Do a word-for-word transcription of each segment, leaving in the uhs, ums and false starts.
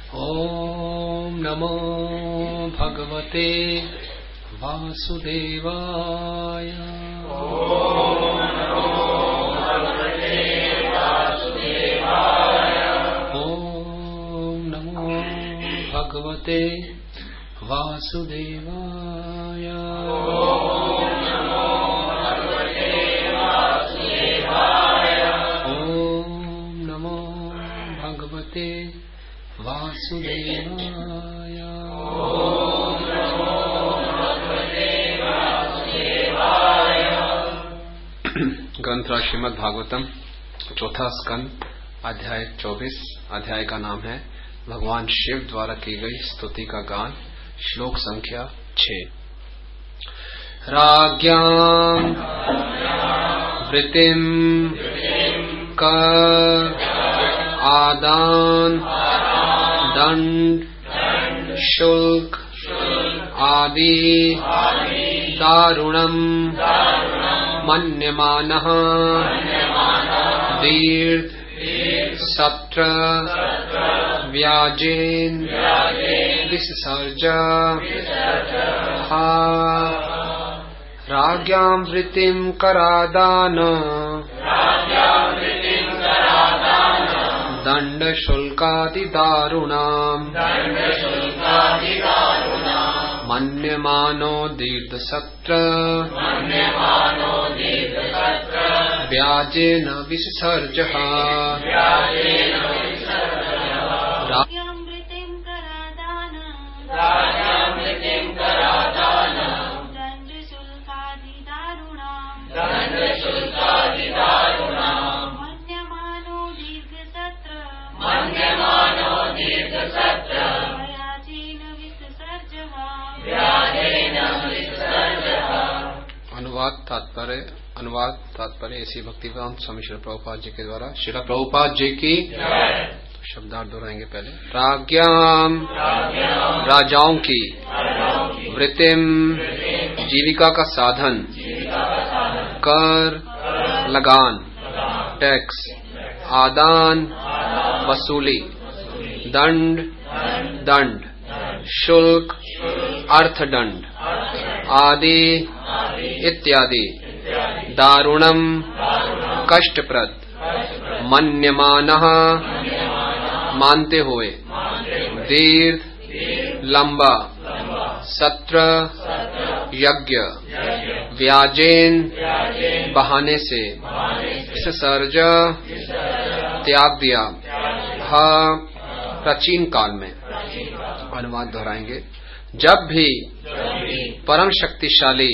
ओम नमो भगवते वासुदेवाय। ओम नमो भगवते वासुदेवाय। ओम नमो भगवते वासुदेवाय। ओम नमो भगवते वासुदेवाय। ओम नमो भगवते वासुदेवाय। ओम नमो भगवते वासुदेवाय। ग्रंथ श्रीमद् भागवतम चौथा स्कंद अध्याय चौबीस। अध्याय का नाम है भगवान शिव द्वारा की गई स्तुति का गान। श्लोक संख्या छह। राज्ञां वृत्तिं कर आदान दंड शुल्क आदि दारुणं मन्यमानः तीर्थ सत्र व्याजेन विसर्ज हा राज्ञां वृत्तिं करादान दंड शुल्कादि दारुणां मन्यमानो दीर्घ सत्र व्याजेन विसर्जः। अनुवाद तात्पर्य अनुवाद तात्पर्य ऐसी भक्तिवेदांत स्वामी श्री प्रभुपाद जी के द्वारा। श्री प्रभुपाद जी की शब्दार्थ दोहराएंगे पहले। राज्ञां राजाओं की वृत्तिम जीविका का साधन कर लगान टैक्स आदान वसूली दंड दंड शुल्क अर्थदंड आदि इत्यादि दारुणम कष्टप्रद मन्यमानः मानते हुए दीर्घ लंबा सत्र यज्ञ व्याजेन बहाने से विसर्ज त्याग दिया। हा प्राचीन काल में। अनुवाद दोहराएंगे। जब भी परम शक्तिशाली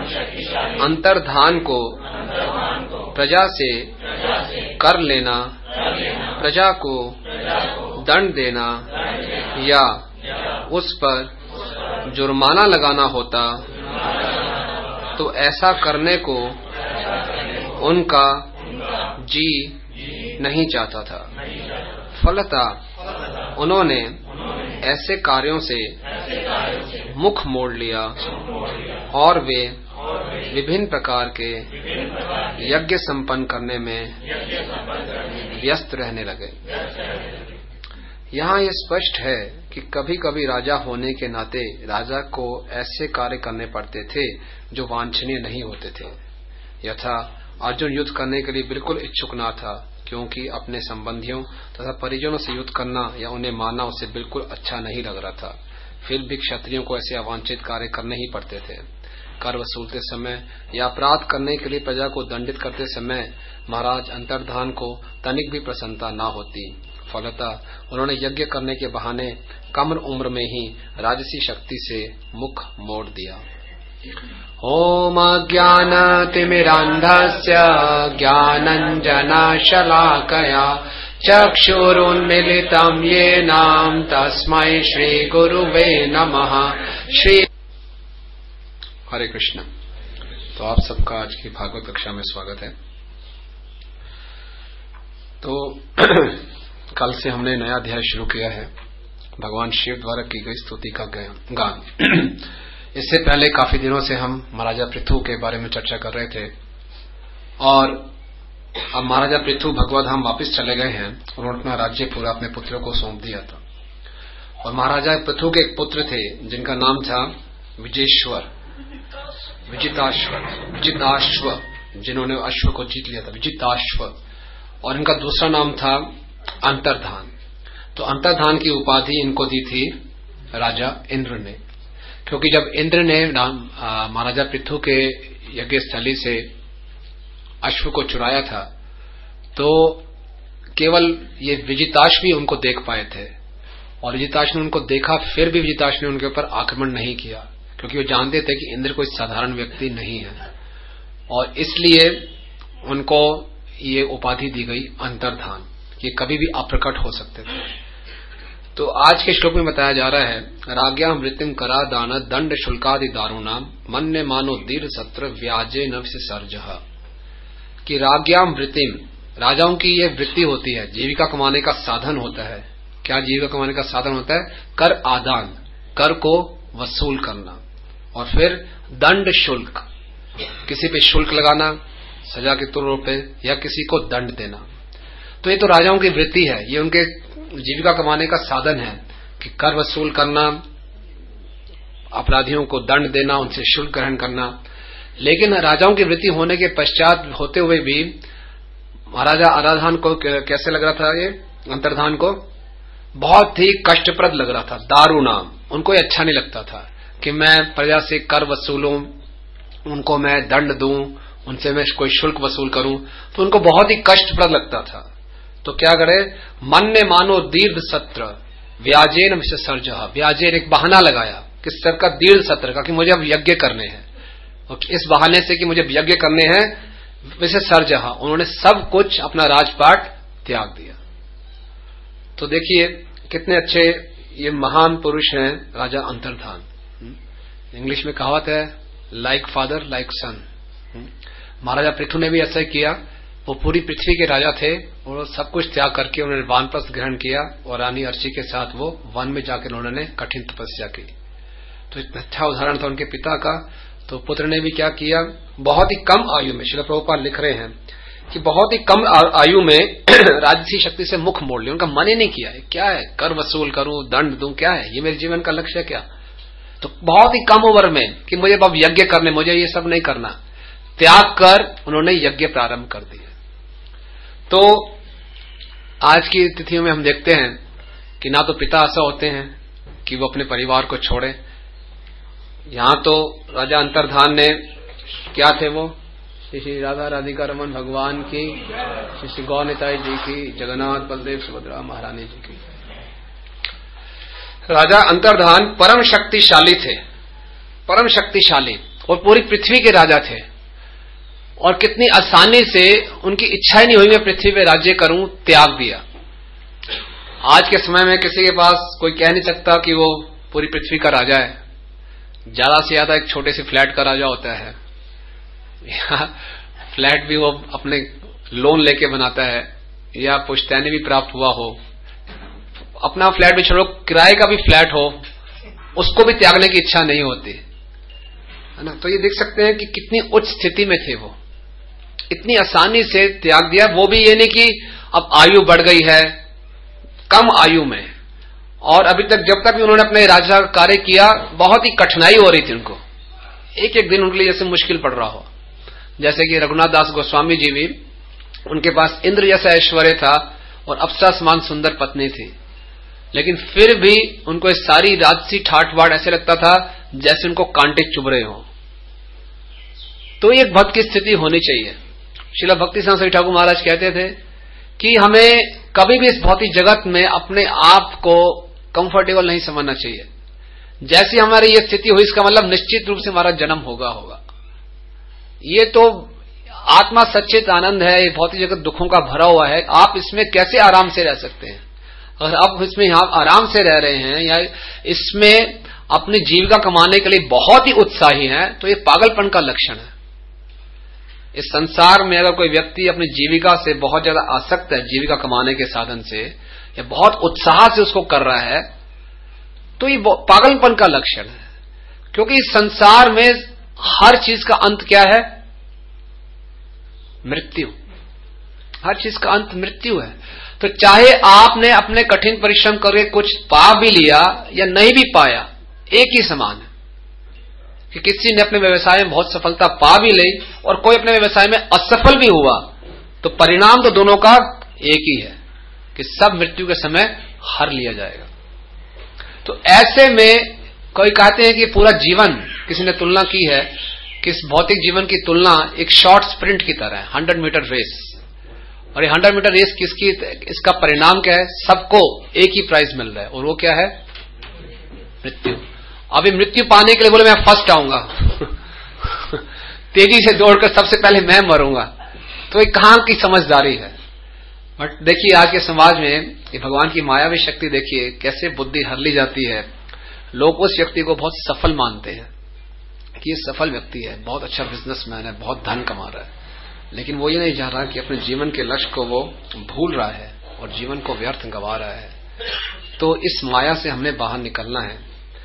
अंतर्धान को प्रजा से कर लेना प्रजा को दंड देना या उस पर जुर्माना लगाना होता तो ऐसा करने को उनका जी नहीं चाहता था। फलतः उन्होंने ऐसे कार्यों से मुख मोड़ लिया और वे विभिन्न प्रकार के यज्ञ संपन्न करने में व्यस्त रहने लगे। यहाँ यह स्पष्ट है कि कभी कभी राजा होने के नाते राजा को ऐसे कार्य करने पड़ते थे जो वांछनीय नहीं होते थे। यथा अर्जुन युद्ध करने के लिए बिल्कुल इच्छुक न था, क्योंकि अपने संबंधियों तथा परिजनों से युद्ध करना या उन्हें मारना उसे बिल्कुल अच्छा नहीं लग रहा था। फिर भी क्षत्रियों को ऐसे अवांछित कार्य करने ही पड़ते थे। कर वसूलते समय या अपराध करने के लिए प्रजा को दंडित करते समय महाराज अंतर्धान को तनिक भी प्रसन्नता न होती। फलतः उन्होंने यज्ञ करने के बहाने कम उम्र में ही राजसी शक्ति से मुख मोड़ दिया। ओम अज्ञानतिमिरान्धस्य ज्ञानञ्जनशलाकया चक्षुरुन्मीलितं येन तस्मै श्रीगुरुवे नमः। श्री हरे कृष्ण। तो आप सबका आज की भागवत कक्षा में स्वागत है। तो कल से हमने नया अध्याय शुरू किया है भगवान शिव द्वारा की गई स्तुति का गान। इससे पहले काफी दिनों से हम महाराजा पृथु के बारे में चर्चा कर रहे थे और अब महाराजा पृथु भगवत धाम वापिस चले गए हैं। उन्होंने अपना राज्य पूरा अपने पुत्रों को सौंप दिया था। और महाराजा पृथु के एक पुत्र थे जिनका नाम था विजेश्वर, विजिताश्व, विजिताश्व, जिन्होंने अश्व को जीत लिया था, विजिताश्व। और इनका दूसरा नाम था अंतर्धान। तो अंतर्धान की उपाधि इनको दी थी राजा इंद्र ने, क्योंकि जब इंद्र ने महाराजा पृथु के यज्ञ स्थली से अश्व को चुराया था तो केवल ये विजिताश्व ही उनको देख पाए थे, और विजिताश्व ने उनको देखा, फिर भी विजिताश्व ने उनके ऊपर आक्रमण नहीं किया, क्योंकि वो जानते थे कि इंद्र कोई साधारण व्यक्ति नहीं है, और इसलिए उनको ये उपाधि दी गई अंतर्धान। ये कभी भी अप्रकट हो सकते थे। तो आज के श्लोक में बताया जा रहा है, राज्ञा मृत्युम करा दान दंड शुल्कादि दारुणाम मन्य मानो दीर्घ सत्र व्याजे नव से सर्जः, कि राज्ञा मृत्युम, राजाओं की ये वृत्ति होती है, जीविका कमाने का साधन होता है। क्या जीविका कमाने का साधन होता है? कर आदान, कर को वसूल करना, और फिर दंड शुल्क, किसी पे शुल्क लगाना सजा के तौर पे, या किसी को दंड देना। तो ये तो राजाओं की वृत्ति है, ये उनके जीविका कमाने का साधन है कि कर वसूल करना, अपराधियों को दंड देना, उनसे शुल्क ग्रहण करना। लेकिन राजाओं की वृत्ति होने के पश्चात होते हुए भी महाराजा अंतर्धान को कैसे लग रहा था? ये अंतर्धान को बहुत ही कष्टप्रद लग रहा था, दारुणाम, उनको ये अच्छा नहीं लगता था कि मैं प्रजा से कर वसूलूं, उनको मैं दंड दूं, उनसे मैं कोई शुल्क वसूल करूं, तो उनको बहुत ही कष्टप्रद लगता था। तो क्या करे? मन ने मानो दीर्घ सत्र व्याजेन विसर्जः, व्याजेन एक बहाना लगाया, किस तरह का? दीर्घ सत्र का, कि मुझे अब यज्ञ करने हैं, और इस बहाने से कि मुझे यज्ञ करने हैं, विसर्जः, उन्होंने सब कुछ अपना राजपाट त्याग दिया। तो देखिए कितने अच्छे ये महान पुरुष हैं राजा अंतर्धान। इंग्लिश में कहावत है, like father like son. Maharaja Prithu ने भी ऐसा किया, वो पूरी पृथ्वी के राजा थे, और सब कुछ त्याग करके उन्होंने वानप्रस्थ ग्रहण किया, और रानी अर्ची के साथ वो वन में जाकर उन्होंने कठिन तपस्या की। तो इतना अच्छा उदाहरण था उनके पिता का। तो पुत्र ने भी क्या किया? बहुत ही कम आयु में, श्रील प्रभुपाद लिख रहे हैं कि बहुत ही कम आयु में राजसी शक्ति से मुख मोड़ लिया। उनका मन ही नहीं किया, क्या है कर वसूल करूं, दंड दूं, क्या है ये मेरे जीवन का लक्ष्य है क्या? तो बहुत ही कम उम्र में कि मुझे अब यज्ञ करने, मुझे ये सब नहीं करना, त्याग कर उन्होंने यज्ञ प्रारंभ कर दिया। तो आज की तिथियों में हम देखते हैं कि ना तो पिता ऐसा होते हैं कि वो अपने परिवार को छोड़े। यहां तो राजा अंतर्धान ने क्या थे वो? श्री श्री राधा राधिका रमन भगवान की, श्री श्री गौर निताई जी की, जगन्नाथ बलदेव सुभद्रा महारानी जी की। राजा अंतर्धान परम शक्तिशाली थे, परम शक्तिशाली, और पूरी पृथ्वी के राजा थे, और कितनी आसानी से उनकी इच्छा ही नहीं हुई मैं पृथ्वी पे राज्य करूं, त्याग दिया। आज के समय में किसी के पास कोई कह नहीं सकता कि वो पूरी पृथ्वी का राजा है। ज्यादा से ज्यादा एक छोटे से फ्लैट का राजा होता है, या फ्लैट भी वो अपने लोन लेके बनाता है, या पुश्तैनी भी प्राप्त हुआ हो, अपना फ्लैट भी छोड़ो, किराए का भी फ्लैट हो, उसको भी त्यागने की इच्छा नहीं होती है ना। तो ये देख सकते हैं कि कितनी उच्च स्थिति में थे वो, इतनी आसानी से त्याग दिया। वो भी ये नहीं कि अब आयु बढ़ गई है, कम आयु में, और अभी तक जब तक भी उन्होंने अपने राजा कार्य किया बहुत ही कठिनाई हो रही थी उनको, एक एक दिन उनके लिए जैसे मुश्किल पड़ रहा हो। जैसे कि रघुनाथ दास गोस्वामी जी भी, उनके पास इंद्र जैसा ऐश्वर्य था और अप्सरा समान सुंदर पत्नी थी, लेकिन फिर भी उनको सारी राजसी ठाट बाट ऐसे लगता था जैसे उनको कांटे चुभ रहे हो। तो एक भक्त की स्थिति होनी चाहिए। श्रील भक्ति सिंह ठाकुर महाराज कहते थे कि हमें कभी भी इस भौतिक जगत में अपने आप को कंफर्टेबल नहीं समझना चाहिए। जैसी हमारी ये स्थिति हुई, इसका मतलब निश्चित रूप से हमारा जन्म होगा होगा ये तो आत्मा सच्चित आनंद है, ये भौतिक जगत दुखों का भरा हुआ है, आप इसमें कैसे आराम से रह सकते हैं? अगर आप इसमें यहां आराम से रह रहे हैं या इसमें अपनी जीविका कमाने के लिए बहुत ही उत्साही हैं, तो ये पागलपन का लक्षण है। इस संसार में अगर कोई व्यक्ति अपनी जीविका से बहुत ज्यादा आसक्त है, जीविका कमाने के साधन से, या बहुत उत्साह से उसको कर रहा है, तो ये पागलपन का लक्षण है। क्योंकि इस संसार में हर चीज का अंत क्या है? मृत्यु। हर चीज का अंत मृत्यु है। तो चाहे आपने अपने कठिन परिश्रम करके कुछ पा भी लिया या नहीं भी पाया, एक ही समान है कि किसी ने अपने व्यवसाय में बहुत सफलता पा भी ली और कोई अपने व्यवसाय में असफल भी हुआ, तो परिणाम तो दोनों का एक ही है कि सब मृत्यु के समय हर लिया जाएगा। तो ऐसे में कोई कहते हैं कि पूरा जीवन, किसी ने तुलना की है कि इस भौतिक जीवन की तुलना एक शॉर्ट स्प्रिंट की तरह है, हंड्रेड मीटर रेस। और ये हंड्रेड मीटर रेस किसकी, इसका परिणाम क्या है? सबको एक ही प्राइज मिल रहा है और वो क्या है? मृत्यु। अभी मृत्यु पाने के लिए बोले मैं फर्स्ट आऊंगा तेजी से दौड़कर सबसे पहले मैं मरूंगा, तो ये कहां की समझदारी है। बट देखिए आज के समाज में ये भगवान की मायावी शक्ति देखिए कैसे बुद्धि हर ली जाती है। लोग उस व्यक्ति को बहुत सफल मानते हैं कि ये सफल व्यक्ति है, बहुत अच्छा बिजनेसमैन है, बहुत धन कमा रहा है, लेकिन वो ये नहीं चाह रहा कि अपने जीवन के लक्ष्य को वो भूल रहा है और जीवन को व्यर्थ गंवा रहा है। तो इस माया से हमने बाहर निकलना है।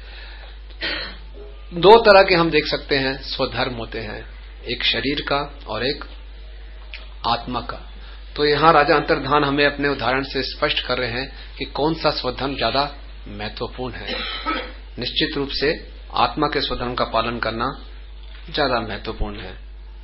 दो तरह के हम देख सकते हैं स्वधर्म होते हैं, एक शरीर का और एक आत्मा का। तो यहां राजा अंतर्धान हमें अपने उदाहरण से स्पष्ट कर रहे हैं कि कौन सा स्वधर्म ज्यादा महत्वपूर्ण है। निश्चित रूप से आत्मा के स्वधर्म का पालन करना ज्यादा महत्वपूर्ण है।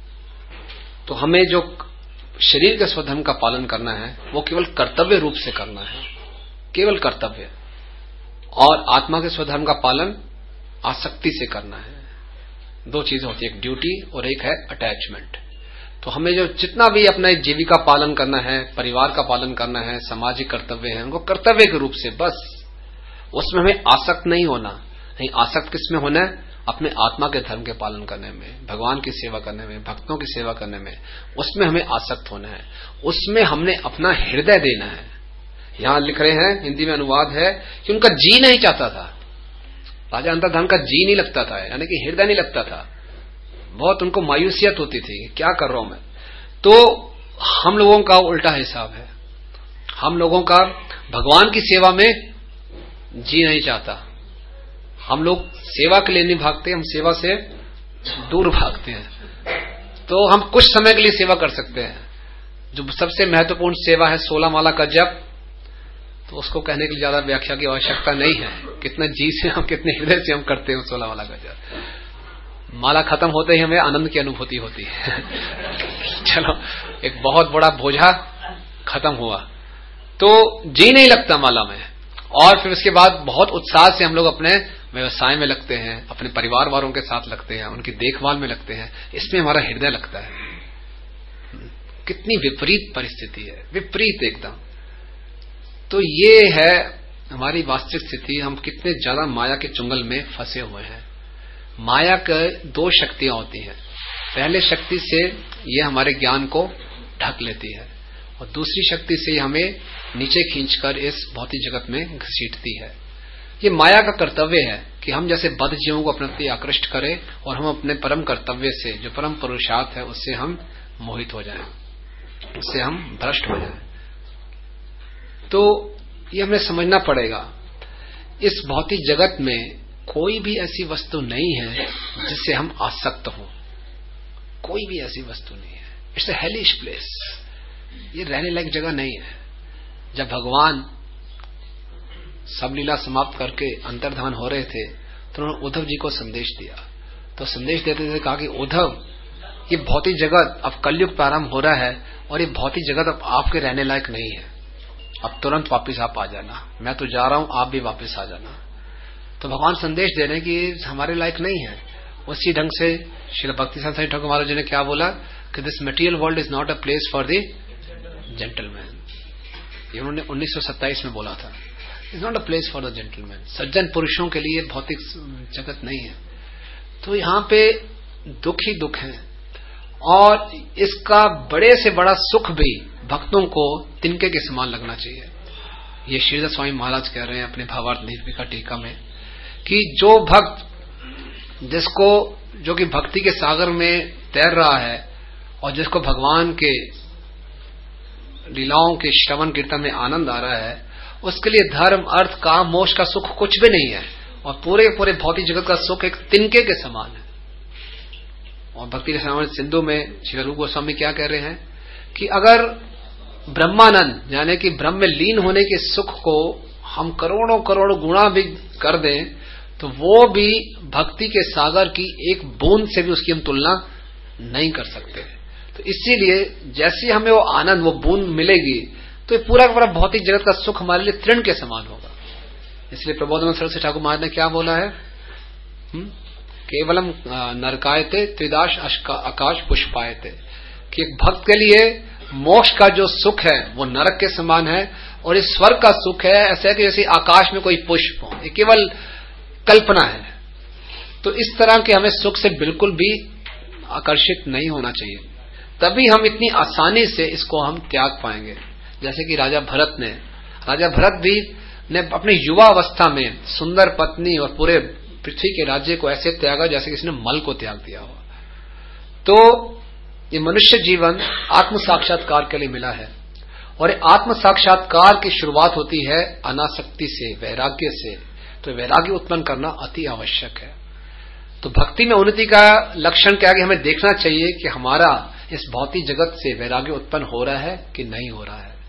तो हमें जो शरीर के स्वधर्म का पालन करना है वो केवल कर्तव्य रूप से करना है, केवल कर्तव्य, और आत्मा के स्वधर्म का पालन आसक्ति से करना है। दो चीजें होती है, एक ड्यूटी और एक है अटैचमेंट। तो हमें जो जितना भी अपना जीविका पालन करना है, परिवार का पालन करना है, सामाजिक कर्तव्य है, उनको कर्तव्य के रूप से बस, उसमें हमें आसक्त नहीं होना। नहीं, आसक्त किस में होना है? अपने आत्मा के धर्म के पालन करने में, भगवान की सेवा करने में, भक्तों की सेवा करने में, उसमें हमें आसक्त होना है। उसमें हमने अपना हृदय देना है। यहां लिख रहे हैं, हिंदी में अनुवाद है कि उनका जी नहीं चाहता था, राजा अंतर्धान का जी नहीं लगता था, यानी कि हृदय नहीं लगता था, बहुत उनको मायूसियत होती थी, क्या कर रहा हूं मैं। तो हम लोगों का उल्टा हिसाब है, हम लोगों का भगवान की सेवा में जी नहीं चाहता। हम लोग सेवा के लिए नहीं भागते, हम सेवा से दूर भागते हैं। तो हम कुछ समय के लिए सेवा कर सकते हैं। जो सबसे महत्वपूर्ण सेवा है सोलह माला का जप, तो उसको कहने के लिए ज्यादा व्याख्या की आवश्यकता नहीं है। कितने जी से हम, कितने हृदय से हम करते हैं सोलह माला का जप। माला खत्म होते ही हमें आनंद की अनुभूति होती है चलो, एक बहुत बड़ा बोझा खत्म हुआ, तो जी नहीं लगता माला में। और फिर उसके बाद बहुत उत्साह से हम लोग अपने व्यवसाय में लगते हैं, अपने परिवार वालों के साथ लगते हैं, उनकी देखभाल में लगते हैं, इसमें हमारा हृदय लगता है। कितनी विपरीत परिस्थिति है, विपरीत एकदम। तो ये है हमारी वास्तविक स्थिति। हम कितने ज्यादा माया के चुंगल में फंसे हुए हैं। माया के दो शक्तियां होती हैं। पहले शक्ति से ये हमारे ज्ञान को ढक लेती है और दूसरी शक्ति से हमें नीचे खींचकर इस भौतिक जगत में घसीटती है। ये माया का कर्तव्य है कि हम जैसे बद्ध जीवों को अपने प्रति आकृष्ट करें और हम अपने परम कर्तव्य से, जो परम पुरुषार्थ है, उससे हम मोहित हो जाएं, उससे हम भ्रष्ट हो जाएं। तो ये हमें समझना पड़ेगा, इस भौतिक जगत में कोई भी ऐसी वस्तु नहीं है जिससे हम आसक्त हों। कोई भी ऐसी वस्तु नहीं है। It's a hellish place. ये रहने लायक जगह नहीं है। जब भगवान सब लीला समाप्त करके अंतर्धान हो रहे थे तो उन्होंने उद्धव जी को संदेश दिया। तो संदेश देते हुए कहा कि उद्धव, ये भौतिक जगत अब कलयुग प्रारंभ हो रहा है और ये भौतिक जगत अब आपके रहने लायक नहीं है। अब तुरंत वापस आप आ जाना, मैं तो जा रहा हूं, आप भी वापस आ जाना। तो भगवान संदेश दे रहे हैं कि हमारे लायक नहीं है। उसी ढंग से श्री भक्ति संसारी ठाकुर महाराज जी ने क्या बोला कि this material world is not a place for the gentleman. ये उन्होंने उन्नीस सौ सत्ताईस में बोला था, is not a place for the gentleman. सज्जन पुरुषों के लिए भौतिक जगत नहीं है। तो यहाँ पे दुख ही दुख है और इसका बड़े से बड़ा सुख भी भक्तों को तिनके के समान लगना चाहिए। ये श्रीधर स्वामी महाराज कह रहे हैं अपने भावार्थ दीपिका टीका में कि जो भक्त, जिसको जो कि भक्ति के सागर में तैर रहा है और जिसको भगवान के लीलाओं के श्रवण कीर्तन में आनंद आ रहा है, उसके लिए धर्म, अर्थ, काम, मोक्ष का सुख कुछ भी नहीं है और पूरे पूरे भौतिक जगत का सुख एक तिनके के समान है। और भक्ति के सामने सिंधु में श्री रूप गोस्वामी क्या कह रहे हैं कि अगर ब्रह्मानंद यानी कि ब्रह्म में लीन होने के सुख को हम करोड़ों करोड़ गुणा भी कर दें तो वो भी भक्ति के सागर की एक बूंद से भी उसकी हम तुलना नहीं कर सकते। तो इसीलिए जैसे हमें वो आनंद, वो बूंद मिलेगी तो ये पूरा का पूरा भौतिक जगत का सुख हमारे लिए तृण के समान होगा। इसलिए प्रबोधानंद सरस्वती ठाकुर महाराज ने क्या बोला है, हुँ? केवलम नरकायते त्रिदाश आकाश पुष्पायते, कि एक भक्त के लिए मोक्ष का जो सुख है वो नरक के समान है और इस स्वर्ग का सुख है ऐसा है कि जैसे आकाश में कोई पुष्प हो, ये केवल कल्पना है। तो इस तरह के हमें सुख से बिल्कुल भी आकर्षित नहीं होना चाहिए, तभी हम इतनी आसानी से इसको हम त्याग पाएंगे। जैसे कि राजा भरत ने राजा भरत भी ने अपनी युवा अवस्था में सुंदर पत्नी और पूरे पृथ्वी के राज्य को ऐसे त्यागा जैसे किसी ने मल को त्याग दिया हो। तो ये मनुष्य जीवन आत्म साक्षात्कार के लिए मिला है और आत्म साक्षात्कार की शुरुआत होती है अनासक्ति से, वैराग्य से। तो वैराग्य उत्पन्न करना अति आवश्यक है। तो भक्ति में उन्नति का लक्षण क्या है कि हमें देखना चाहिए कि हमारा इस भौतिक जगत से वैराग्य उत्पन्न हो रहा है कि नहीं हो रहा है।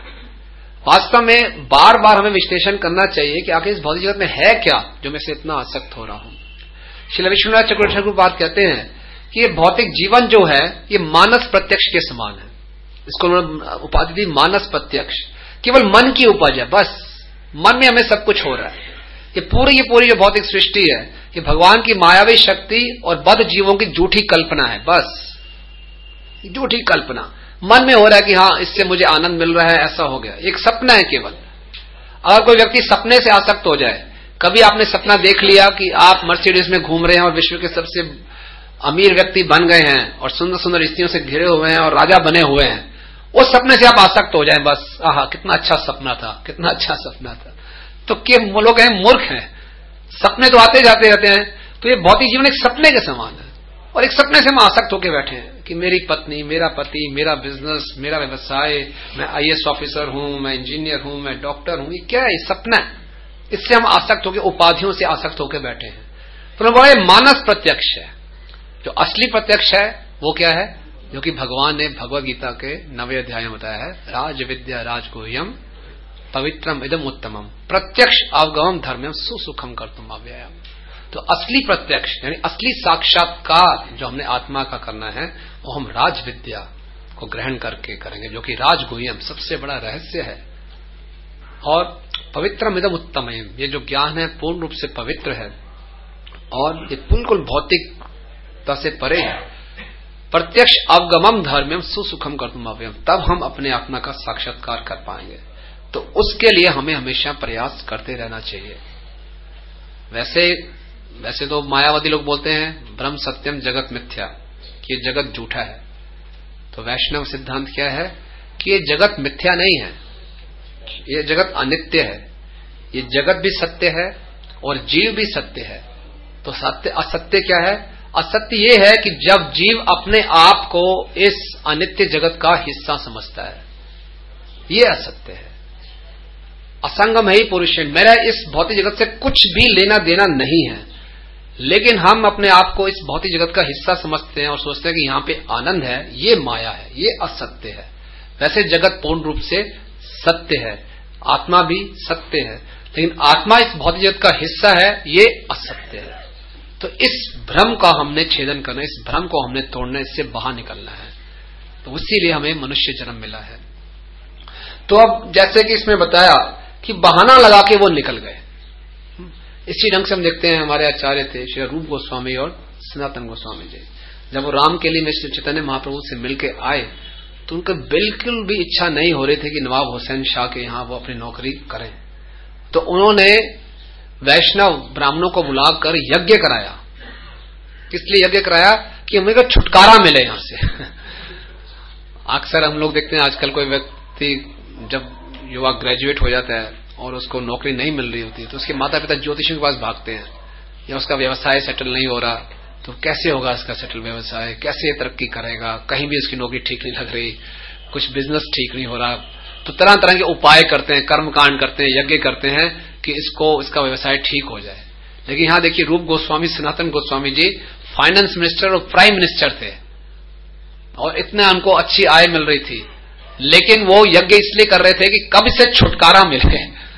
वास्तव में बार बार हमें विश्लेषण करना चाहिए कि आखिर इस भौतिक जगत में है क्या जो मैं से इतना आसक्त हो रहा हूं। श्री विश्वनाथ चक्रवर्ती ठाकुर बात कहते हैं कि ये भौतिक जीवन जो है ये मानस प्रत्यक्ष के समान है। इसको उन्होंने उपाधि दी मानस प्रत्यक्ष, केवल मन की उपज है, बस मन में हमें सब कुछ हो रहा है। ये पूरी ये पूरी जो भौतिक सृष्टि है ये भगवान की मायावी शक्ति और बद्ध जीवों की झूठी कल्पना है, बस झूठी कल्पना। मन में हो रहा है कि हाँ इससे मुझे आनंद मिल रहा है, ऐसा हो गया, एक सपना है केवल। अगर कोई व्यक्ति सपने से आसक्त हो जाए, कभी आपने सपना देख लिया कि आप मर्सिडीज में घूम रहे हैं और विश्व के सबसे अमीर व्यक्ति बन गए हैं और सुंदर सुंदर स्त्रियों से घिरे हुए हैं और राजा बने हुए हैं, उस सपने से आप आसक्त हो जाए, बस आहा कितना अच्छा सपना था, कितना अच्छा सपना था। तो के लोग हैं मूर्ख हैं, सपने तो आते जाते रहते हैं। तो ये भौतिक जीवन एक सपने के समान है और एक सपने से हम आसक्त होकर बैठे हैं कि मेरी पत्नी, मेरा पति, मेरा बिजनेस, मेरा व्यवसाय, मैं आई ए एस ऑफिसर हूं, मैं इंजीनियर हूं, मैं डॉक्टर हूं। ये क्या है? सपना है। इससे हम आसक्त होकर, उपाधियों से आसक्त होकर बैठे हैं। तो बड़े मानस प्रत्यक्ष है। जो असली प्रत्यक्ष है वो क्या है? जो कि भगवान ने भगवद गीता के नवे अध्याय में बताया है, राज विद्या राजगुह्यम पवित्रम इदम उत्तमम प्रत्यक्ष अवगमम धर्म्यम सुसुखम कर्तुम अव्ययम। तो असली प्रत्यक्ष यानी असली साक्षात्कार जो हमने आत्मा का करना है वो हम राज विद्या को ग्रहण करके करेंगे, जो कि राजगुह्यम सबसे बड़ा रहस्य है। और पवित्रम इदम उत्तमम, ये जो ज्ञान है पूर्ण रूप से पवित्र है और ये बिल्कुल भौतिकता से परे है। प्रत्यक्ष अवगमम धर्म्यम सुसुखम कर्तुम अव्ययम, तब हम अपने आत्मा का साक्षात्कार कर पाएंगे। तो उसके लिए हमें हमेशा प्रयास करते रहना चाहिए। वैसे वैसे तो मायावादी लोग बोलते हैं ब्रह्म सत्यम जगत मिथ्या, कि ये जगत झूठा है। तो वैष्णव सिद्धांत क्या है कि ये जगत मिथ्या नहीं है, ये जगत अनित्य है। ये जगत भी सत्य है और जीव भी सत्य है। तो सत्य असत्य क्या है? असत्य ये है कि जब जीव अपने आप को इस अनित्य जगत का हिस्सा समझता है, ये असत्य है। असंगम है ही पुरुष, मेरा इस भौतिक जगत से कुछ भी लेना देना नहीं है, लेकिन हम अपने आप को इस भौतिक जगत का हिस्सा समझते हैं और सोचते हैं कि यहां पे आनंद है। ये माया है, ये असत्य है। वैसे जगत पूर्ण रूप से सत्य है, आत्मा भी सत्य है, लेकिन आत्मा इस भौतिक जगत का हिस्सा है, ये असत्य है। तो इस भ्रम का हमने छेदन करना, इस भ्रम को हमने तोड़ना, इससे बाहर निकलना है। तो इसीलिए हमें मनुष्य जन्म मिला है। तो अब जैसे कि इसमें बताया कि बहाना लगा के वो निकल गए। इसी ढंग से हम देखते हैं हमारे आचार्य थे श्री रूप गोस्वामी और सनातन गोस्वामी जी, जब वो राम के लिए में श्री चैतन्य महाप्रभु से मिलके आए तो उनको बिल्कुल भी इच्छा नहीं हो रही थी कि नवाब हुसैन शाह के यहाँ वो अपनी नौकरी करें। तो उन्होंने वैष्णव ब्राह्मणों को बुलाकर यज्ञ कराया। किस लिए यज्ञ कराया? कि हमें को छुटकारा मिले यहां से। अक्सर हम लोग देखते हैं आजकल कोई व्यक्ति जब युवा ग्रेजुएट हो जाता है और उसको नौकरी नहीं मिल रही होती तो उसके माता पिता ज्योतिषियों के पास भागते हैं, या उसका व्यवसाय सेटल नहीं हो रहा तो कैसे होगा इसका सेटल व्यवसाय, कैसे तरक्की करेगा, कहीं भी उसकी नौकरी ठीक नहीं लग रही, कुछ बिजनेस ठीक नहीं हो रहा। तो तरह तरह के उपाय करते हैं, कर्मकांड करते हैं, यज्ञ करते हैं कि इसको इसका व्यवसाय ठीक हो जाए। लेकिन यहां देखिए रूप गोस्वामी सनातन गोस्वामी जी फाइनेंस मिनिस्टर और प्राइम मिनिस्टर थे और इतना उनको अच्छी आय मिल रही थी, लेकिन वो यज्ञ इसलिए कर रहे थे कि कब इसे छुटकारा मिले,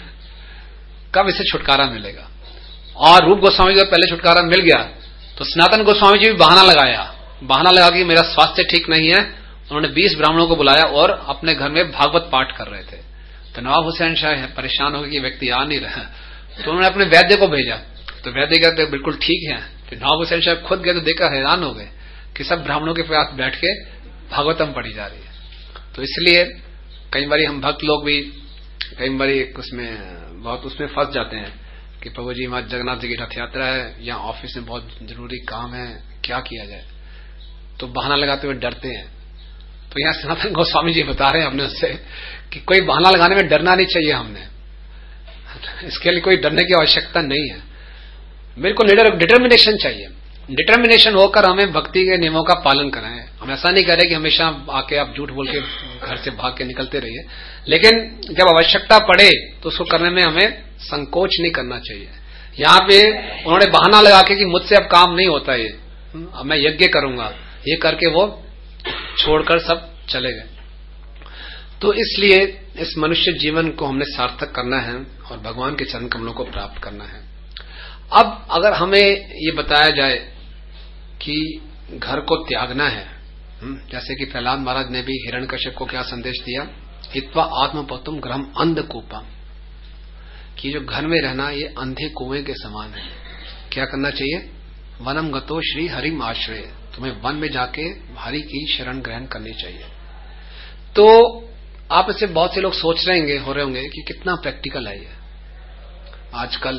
कब इसे छुटकारा मिलेगा। और रूप गोस्वामी जी को पहले छुटकारा मिल गया तो सनातन गोस्वामी जी भी बहाना लगाया, बहाना लगा कि मेरा स्वास्थ्य ठीक नहीं है। उन्होंने बीस ब्राह्मणों को बुलाया और अपने घर में भागवत पाठ कर रहे थे। तो नवाब हुसैन शाह परेशान हो गए कि व्यक्ति आ नहीं रहा, तो उन्होंने अपने वैद्य को भेजा। तो वैद्य कहते बिल्कुल ठीक है। तो नवाब हुसैन शाह खुद गए तो देखकर हैरान हो गए कि सब ब्राह्मणों के पास बैठ के भागवतम पढ़ी जा रही है। तो इसलिए कई बार हम भक्त लोग भी कई बार उसमें बहुत उसमें फंस जाते हैं कि प्रभु जी वहां जगन्नाथ जी की रथ यात्रा है या ऑफिस में बहुत जरूरी काम है, क्या किया जाए, तो बहाना लगाते हुए डरते हैं। तो यहाँ सनातन गोस्वामी जी बता रहे हैं अपने उससे कि कोई बहाना लगाने में डरना नहीं चाहिए, हमने इसके लिए कोई डरने की आवश्यकता नहीं है। बिल्कुल डिटर्मिनेशन चाहिए, डिटर्मिनेशन होकर हमें भक्ति के नियमों का पालन कराएं। हम ऐसा नहीं करें कि हमेशा आके आप झूठ बोल के घर से भाग के निकलते रहिए, लेकिन जब आवश्यकता पड़े तो उसको करने में हमें संकोच नहीं करना चाहिए। यहाँ पे उन्होंने बहाना लगा के कि मुझसे अब काम नहीं होता, ये अब मैं यज्ञ करूंगा, ये करके वो छोड़कर सब चले गए। तो इसलिए इस मनुष्य जीवन को हमने सार्थक करना है और भगवान के चरण कमलों को प्राप्त करना है। अब अगर हमें ये बताया जाए कि घर को त्यागना है, जैसे कि प्रहलाद महाराज ने भी हिरण्यकश्यप को क्या संदेश दिया, हित्वा आत्मपतुम गृहम अंधकूपम, कि जो घर में रहना ये अंधे कुएं के समान है। क्या करना चाहिए, वनम गतो श्री हरिम आश्रय, तुम्हें वन में जाके हरि की शरण ग्रहण करनी चाहिए। तो आप इससे बहुत से लोग सोच रहेंगे हो रहे होंगे कि कितना प्रैक्टिकल है ये, आजकल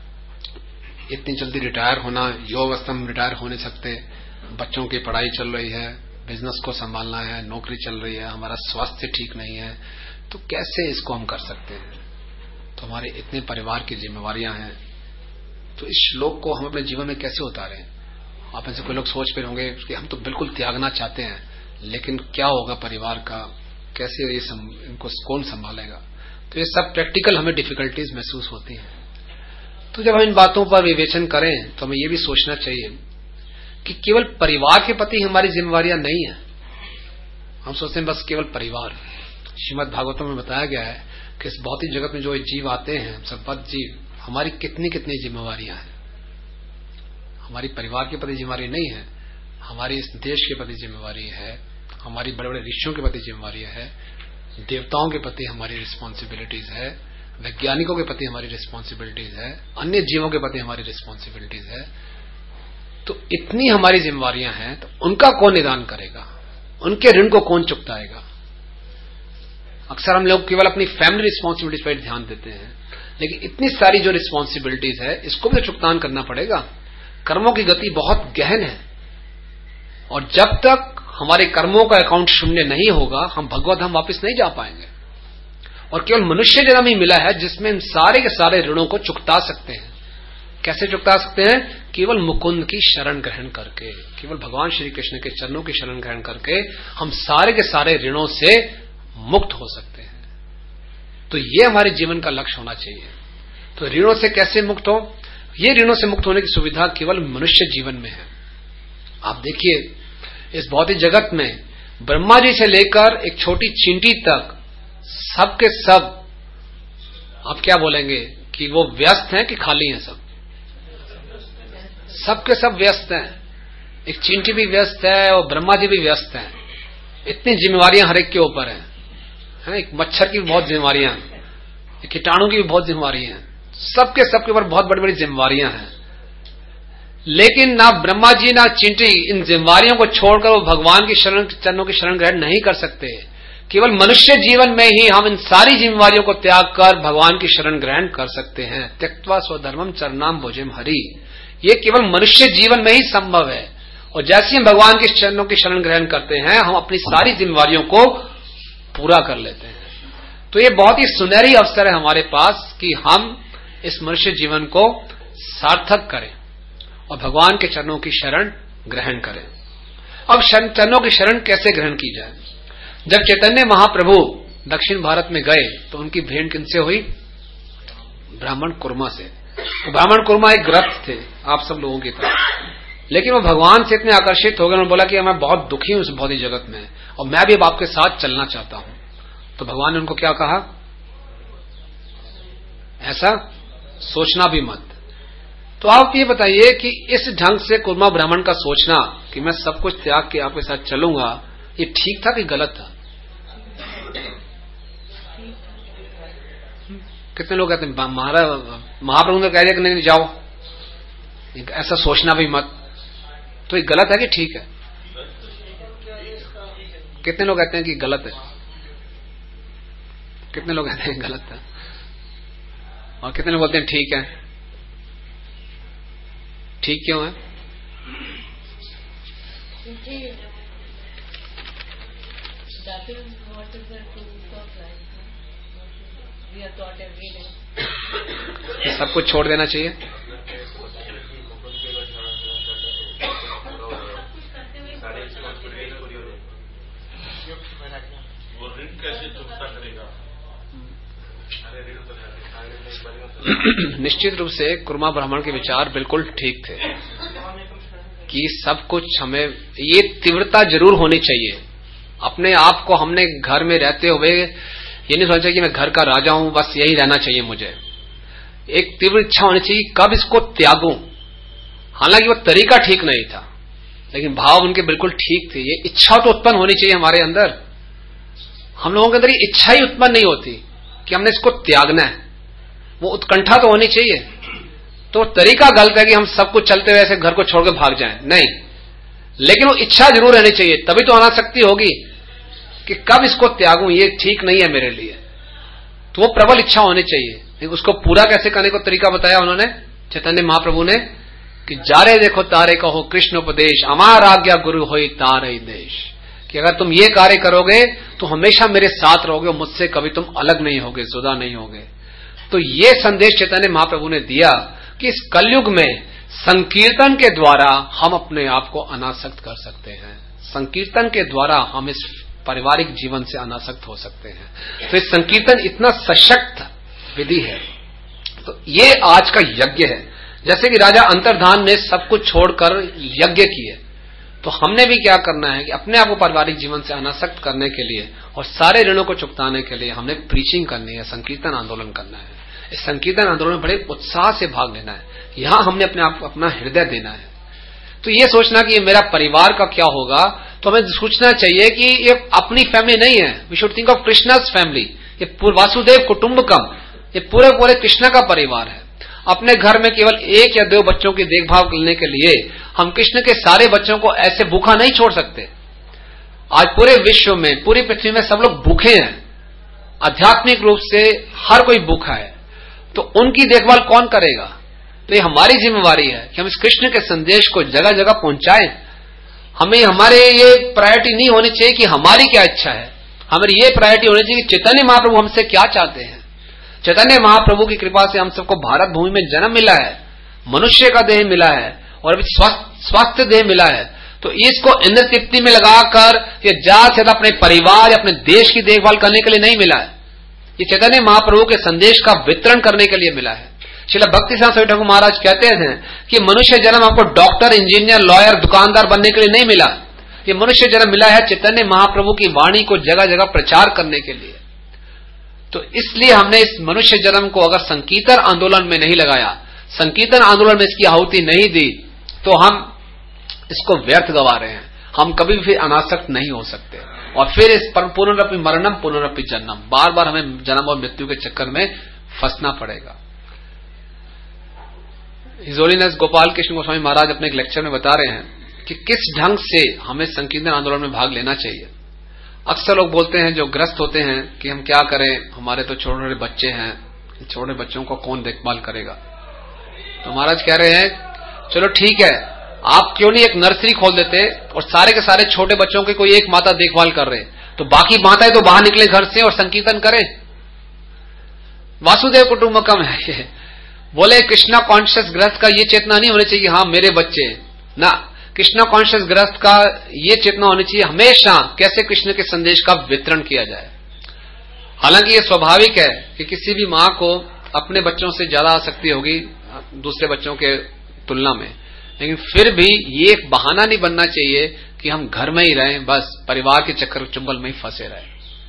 इतनी जल्दी रिटायर होना, युवा अवस्था में रिटायर हो नहीं सकते, बच्चों की पढ़ाई चल रही है, बिजनेस को संभालना है, नौकरी चल रही है, हमारा स्वास्थ्य ठीक नहीं है, तो कैसे इसको हम कर सकते हैं। तो हमारे इतने परिवार की जिम्मेवारियां हैं, तो इस श्लोक को हम अपने जीवन में कैसे उतारें। आप ऐसे कोई लोग सोच पे होंगे कि हम तो बिल्कुल त्यागना चाहते हैं, लेकिन क्या होगा परिवार का, कैसे ये सम, इनको कौन संभालेगा। तो ये सब प्रैक्टिकल हमें डिफिकल्टीज महसूस होती हैं। तो जब हम इन बातों पर विवेचन करें तो हमें ये भी सोचना चाहिए कि केवल परिवार के प्रति हमारी जिम्मेवारियां नहीं है। हम सोचते हैं बस केवल परिवार। श्रीमद् भागवतम में बताया गया है कि इस भौतिक जगत में जो जीव आते हैं, सब बद्ध जीव, हमारी कितनी कितनी जिम्मेवारियां हैं। हमारी परिवार के प्रति जिम्मेवारी नहीं है, हमारी इस देश के प्रति जिम्मेवारी है, हमारी बड़े बड़े ऋषियों के प्रति जिम्मेवारी है, देवताओं के प्रति हमारी रिस्पॉन्सिबिलिटीज है, वैज्ञानिकों के प्रति हमारी रिस्पॉन्सिबिलिटीज है, अन्य जीवों के प्रति हमारी रिस्पॉन्सिबिलिटीज है। तो इतनी हमारी जिम्मेवारियां हैं, तो उनका कौन निदान करेगा, उनके ऋण को कौन चुकाएगा। अक्सर हम लोग केवल अपनी फैमिली रिस्पॉन्सिबिलिटीज पर ध्यान देते हैं, लेकिन इतनी सारी जो रिस्पॉन्सिबिलिटीज है इसको भी चुकतान करना पड़ेगा। कर्मों की गति बहुत गहन है, और जब तक हमारे कर्मों का अकाउंट शून्य नहीं होगा, हम भगवत धाम वापस नहीं जा पाएंगे। और केवल मनुष्य जन्म ही मिला है जिसमें हम सारे के सारे ऋणों को चुकता सकते हैं। कैसे चुकता सकते हैं? केवल मुकुंद की शरण ग्रहण करके, केवल भगवान श्री कृष्ण के चरणों की शरण ग्रहण करके हम सारे के सारे ऋणों से मुक्त हो सकते हैं। तो ये हमारे जीवन का लक्ष्य होना चाहिए। तो ऋणों से कैसे मुक्त हो? ये ऋणों से मुक्त होने की सुविधा केवल मनुष्य जीवन में है। आप देखिए, इस भौतिक जगत में ब्रह्मा जी से लेकर एक छोटी चींटी तक सब के सब, आप क्या बोलेंगे कि वो व्यस्त हैं कि खाली हैं? सब सबके सब व्यस्त हैं। एक चींटी भी व्यस्त है और ब्रह्मा जी भी व्यस्त हैं। इतनी जिम्मेवारियां हर एक के ऊपर हैं। है, एक मच्छर की भी बहुत जिम्मेवारियां हैं, एक कीटाणु की भी बहुत जिम्मेवारियां हैं, सबके सबके ऊपर बहुत बड़ी बड़ी जिम्मेवारियां हैं। लेकिन ना ब्रह्मा जी ना चींटी इन जिम्मेवारियों को छोड़कर वो भगवान की शरण चरणों की शरण ग्रहण नहीं कर सकते। केवल मनुष्य जीवन में ही हम इन सारी जिम्मेवारियों को त्याग कर भगवान की शरण ग्रहण कर सकते हैं। त्यक्त्वा स्वधर्मम चरणाम भुजम हरि, ये केवल मनुष्य जीवन में ही संभव है। और जैसे हम भगवान के चरणों की शरण ग्रहण करते हैं, हम अपनी सारी जिम्मेवारियों को पूरा कर लेते हैं। तो ये बहुत ही सुनहरी अवसर है हमारे पास कि हम इस मनुष्य जीवन को सार्थक करें और भगवान के चरणों की शरण ग्रहण करें। अब चरणों की शरण कैसे ग्रहण की जाए? जब चैतन्य महाप्रभु दक्षिण भारत में गए तो उनकी भेंट किनसे हुई? ब्राह्मण कुर्मा से। तो ब्राह्मण कुर्मा एक ग्रस्त थे आप सब लोगों की तरह, लेकिन वो भगवान से इतने आकर्षित हो गए, उन्होंने बोला कि मैं बहुत दुखी हूं इस भौतिक जगत में और मैं भी अब आपके साथ चलना चाहता हूं। तो भगवान ने उनको क्या कहा, ऐसा सोचना भी मत। तो आप ये बताइए कि इस ढंग से कुर्मा ब्राह्मण का सोचना कि मैं सब कुछ त्याग के आपके साथ चलूंगा, ये ठीक था कि गलत था? कितने लोग कहते हैं महाराज महाप्रभु ने कह दिया कि नहीं जाओ, ऐसा सोचना भी मत, तो ये गलत है कि ठीक है? कितने लोग कहते हैं कि गलत है? कितने लोग कहते हैं गलत है? और कितने लोग बोलते हैं ठीक है? ठीक क्यों है? सब कुछ छोड़ देना चाहिए। निश्चित रूप से कुर्मा ब्राह्मण के विचार बिल्कुल ठीक थे कि सब कुछ हमें, ये तीव्रता जरूर होनी चाहिए। अपने आप को हमने घर में रहते हुए ये नहीं सोचा कि मैं घर का राजा हूं, बस यही रहना चाहिए मुझे। एक तीव्र इच्छा होनी चाहिए कब इसको त्यागूं। हालांकि वो तरीका ठीक नहीं था, लेकिन भाव उनके बिल्कुल ठीक थे। ये इच्छा तो उत्पन्न होनी चाहिए हमारे अंदर। हम लोगों के अंदर ये इच्छा ही उत्पन्न नहीं होती कि हमने इसको त्यागना है। वो उत्कंठा तो होनी चाहिए। तो तरीका गलत है कि हम सब कुछ चलते हुए ऐसे घर को छोड़कर भाग जाएं, नहीं, लेकिन वो इच्छा जरूर रहनी चाहिए, तभी तो अनासक्ति होगी कि कब इसको त्यागूं, ये ठीक नहीं है मेरे लिए। तो वो प्रबल इच्छा होनी चाहिए। लेकिन उसको पूरा कैसे करने को तरीका बताया उन्होंने, चैतन्य महाप्रभु ने, कि जारे देखो तारे कहो कृष्ण उपदेश, अमार आज्ञा गुरु होई तारे देश। कि अगर तुम ये कार्य करोगे तो हमेशा मेरे साथ रहोगे और मुझसे कभी तुम अलग नहीं होगे, जुदा नहीं होगे। तो ये संदेश चैतन्य महाप्रभु ने दिया कि इस कलयुग में संकीर्तन के द्वारा हम अपने आप को अनासक्त कर सकते हैं। संकीर्तन के द्वारा हम इस पारिवारिक जीवन से अनासक्त हो सकते हैं। तो इस संकीर्तन इतना सशक्त विधि है। तो ये आज का यज्ञ है। जैसे कि राजा अंतर्धान ने सब कुछ छोड़कर यज्ञ किए, तो हमने भी क्या करना है कि अपने आप को पारिवारिक जीवन से अनासक्त करने के लिए और सारे ऋणों को चुकाने के लिए हमने प्रीचिंग करनी है, संकीर्तन आंदोलन करना है। इस संकीर्तन आंदोलन में बड़े उत्साह से भाग लेना है। यहां हमने अपने आप को अपना हृदय देना है। तो ये सोचना कि ये मेरा परिवार का क्या होगा, तो हमें सोचना चाहिए कि ये अपनी फैमिली नहीं है। We should think of Krishna's family. ये वासुदेव कुटुंबकम, ये पूरे पूरे कृष्ण का परिवार है। अपने घर में केवल एक या दो बच्चों की देखभाल करने के लिए हम कृष्ण के सारे बच्चों को ऐसे भूखा नहीं छोड़ सकते। आज पूरे विश्व में, पूरी पृथ्वी में सब लोग भूखे हैं, आध्यात्मिक रूप से हर कोई भूखा है। तो उनकी देखभाल कौन करेगा? तो ये हमारी जिम्मेवारी है कि हम इस कृष्ण के संदेश को जगह जगह पहुंचाएं। हमें हमारे ये प्रायोरिटी नहीं होनी चाहिए कि हमारी क्या इच्छा है, हमारी ये प्रायोरिटी होनी चाहिए कि चैतन्य महाप्रभु हमसे क्या चाहते हैं। चैतन्य महाप्रभु की कृपा से हम सबको भारत भूमि में जन्म मिला है, मनुष्य का देह मिला है और अभी स्वास्थ्य देह मिला है। तो इसको इंद्र तृप्ति में लगाकर ये ज्यादा से ज्यादा अपने परिवार या अपने देश की देखभाल करने के लिए नहीं मिला है। ये चैतन्य महाप्रभु के संदेश का वितरण करने के लिए मिला है। श्रील भक्ति सिद्धांत स्वामी ठाकुर महाराज कहते हैं कि मनुष्य जन्म आपको डॉक्टर, इंजीनियर, लॉयर, दुकानदार बनने के लिए नहीं मिला। ये मनुष्य जन्म मिला है चैतन्य महाप्रभु की वाणी को जगह जगह प्रचार करने के लिए। तो इसलिए हमने इस मनुष्य जन्म को अगर संकीर्तन आंदोलन में नहीं लगाया, संकीर्तन आंदोलन में इसकी आहुति नहीं दी, तो हम इसको व्यर्थ गवा रहे हैं। हम कभी भी अनासक्त नहीं हो सकते और फिर इस पुनरपि मरणम पुनरपि जन्म, बार बार हमें जन्म और मृत्यु के चक्कर में फंसना पड़ेगा। हिज होलीनेस गोपाल कृष्ण गोस्वामी महाराज अपने एक लेक्चर में बता रहे हैं कि किस ढंग से हमें संकीर्तन आंदोलन में भाग लेना चाहिए। अक्सर लोग बोलते हैं, जो ग्रस्त होते हैं, कि हम क्या करें, हमारे तो छोटे छोटे बच्चे हैं, छोटे बच्चों को कौन देखभाल करेगा। तो महाराज कह रहे हैं, चलो ठीक है, आप क्यों नहीं एक नर्सरी खोल देते और सारे के सारे छोटे बच्चों की कोई एक माता देखभाल कर रहे, तो बाकी माताएं तो बाहर निकले घर से और संकीर्तन करें। वासुदेव कुटुंबकम है ये। बोले कृष्णा कॉन्शियस ग्रस्त का ये चेतना नहीं होनी चाहिए हाँ मेरे बच्चे ना, कृष्णा कॉन्शियस ग्रस्त का ये चेतना होनी चाहिए हमेशा कैसे कृष्ण के संदेश का वितरण किया जाए। हालांकि ये स्वाभाविक है कि किसी भी मां को अपने बच्चों से ज्यादा आसक्ति होगी दूसरे बच्चों के तुलना में, लेकिन फिर भी ये एक बहाना नहीं बनना चाहिए कि हम घर में ही रहें, बस परिवार के चक्कर चुंबल में ही फंसे रहें।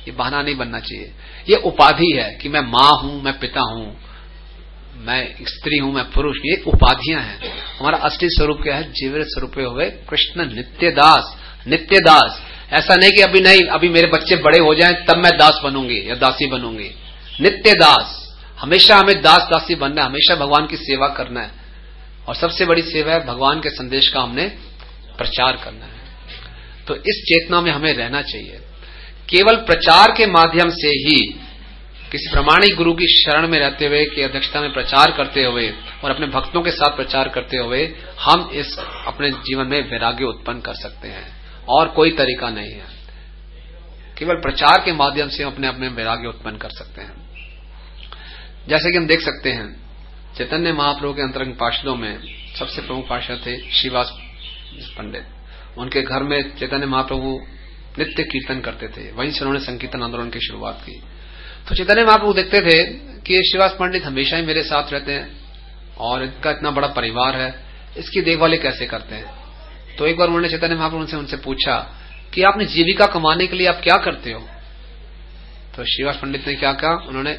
ये बहाना नहीं बनना चाहिए। ये उपाधि है कि मैं माँ हूं, मैं पिता हूं, मैं स्त्री हूं, मैं पुरुष, ये उपाधियां हैं। हमारा असली स्वरूप क्या है? जीवित स्वरूप हुए कृष्ण नित्य दास। नित्य दास ऐसा नहीं कि अभी नहीं, अभी मेरे बच्चे बड़े हो जाएं तब मैं दास बनूंगी या दासी बनूंगी। नित्य दास, हमेशा हमें दास दासी बनना है, हमेशा भगवान की सेवा करना है। और सबसे बड़ी सेवा है भगवान के संदेश का हमने प्रचार करना है। तो इस चेतना में हमें रहना चाहिए। केवल प्रचार के माध्यम से ही, किसी प्रमाणिक गुरु की शरण में रहते हुए, की अध्यक्षता में प्रचार करते हुए और अपने भक्तों के साथ प्रचार करते हुए हम इस अपने जीवन में वैराग्य उत्पन्न कर सकते हैं, और कोई तरीका नहीं है। केवल प्रचार के माध्यम से हम अपने अपने वैराग्य उत्पन्न कर सकते हैं। जैसे कि हम देख सकते हैं चैतन्य महाप्रभु के अंतरंग पार्षदों में सबसे प्रमुख पार्षद थे श्रीवास पंडित। उनके घर में चैतन्य महाप्रभु नित्य कीर्तन करते थे, वहीं से उन्होंने संकीर्तन आंदोलन की शुरुआत की। तो चैतन्य महाप्रभु देखते थे कि ये श्रीवास पंडित हमेशा ही मेरे साथ रहते हैं और इनका इतना बड़ा परिवार है, इसकी देखभाल कैसे करते हैं। तो एक बार उन्होंने चैतन्य महाप्रभु से उनसे पूछा कि आपने जीविका कमाने के लिए आप क्या करते हो? तो श्रीवास पंडित ने क्या कहा? उन्होंने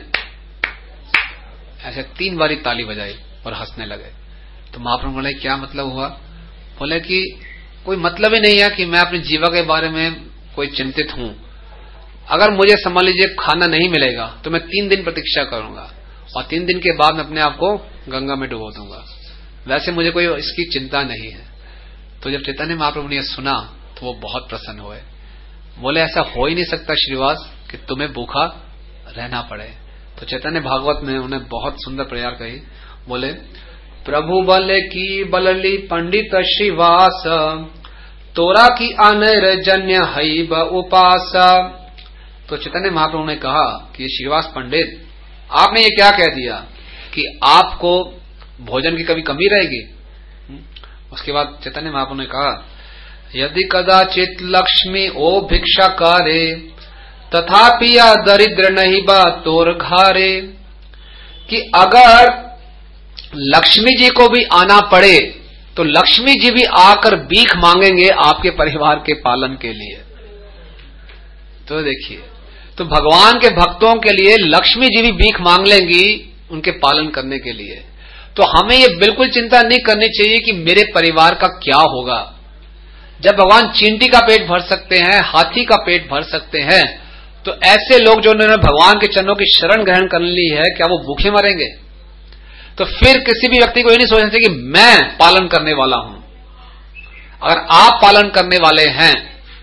ऐसे तीन बारी ताली बजाई और हंसने लगे। तो महाप्रभु बोले क्या मतलब हुआ? बोले कि कोई मतलब ही नहीं है कि मैं अपनी जीवा के बारे में कोई चिंतित हूं। अगर मुझे समझ लीजिए खाना नहीं मिलेगा तो मैं तीन दिन प्रतीक्षा करूंगा और तीन दिन के बाद मैं अपने आप को गंगा में डुबो दूंगा। वैसे मुझे कोई इसकी चिंता नहीं है। तो जब चैतन्य महाप्रभु ने सुना तो वो बहुत प्रसन्न हुए। बोले ऐसा हो ही नहीं सकता श्रीवास कि तुम्हें भूखा रहना पड़े। तो चैतन्य भागवत में उन्हें बहुत सुंदर प्रयार कही। बोले प्रभु बले की बलली पंडित श्रीवास, तोरा की अनैरजन्य हई ब उपास। तो चैतन्य महाप्रभु ने कहा कि श्रीवास पंडित, आपने ये क्या कह दिया कि आपको भोजन की कभी कमी रहेगी? उसके बाद चैतन्य महाप्रभु ने कहा यदि कदाचित लक्ष्मी ओ भिक्षा करे, तथापि या दरिद्र नहीं बा तोर घारे। कि अगर लक्ष्मी जी को भी आना पड़े तो लक्ष्मी जी भी आकर भीख मांगेंगे आपके परिवार के पालन के लिए। तो देखिए, तो भगवान के भक्तों के लिए लक्ष्मी जी भी भीख मांग लेंगी उनके पालन करने के लिए। तो हमें ये बिल्कुल चिंता नहीं करनी चाहिए कि मेरे परिवार का क्या होगा। जब भगवान चींटी का पेट भर सकते हैं, हाथी का पेट भर सकते हैं, तो ऐसे लोग जो उन्होंने भगवान के चरणों की शरण ग्रहण कर ली है, क्या वो भूखे मरेंगे? तो फिर किसी भी व्यक्ति को ये नहीं सोचना चाहिए कि मैं पालन करने वाला हूं। अगर आप पालन करने वाले हैं,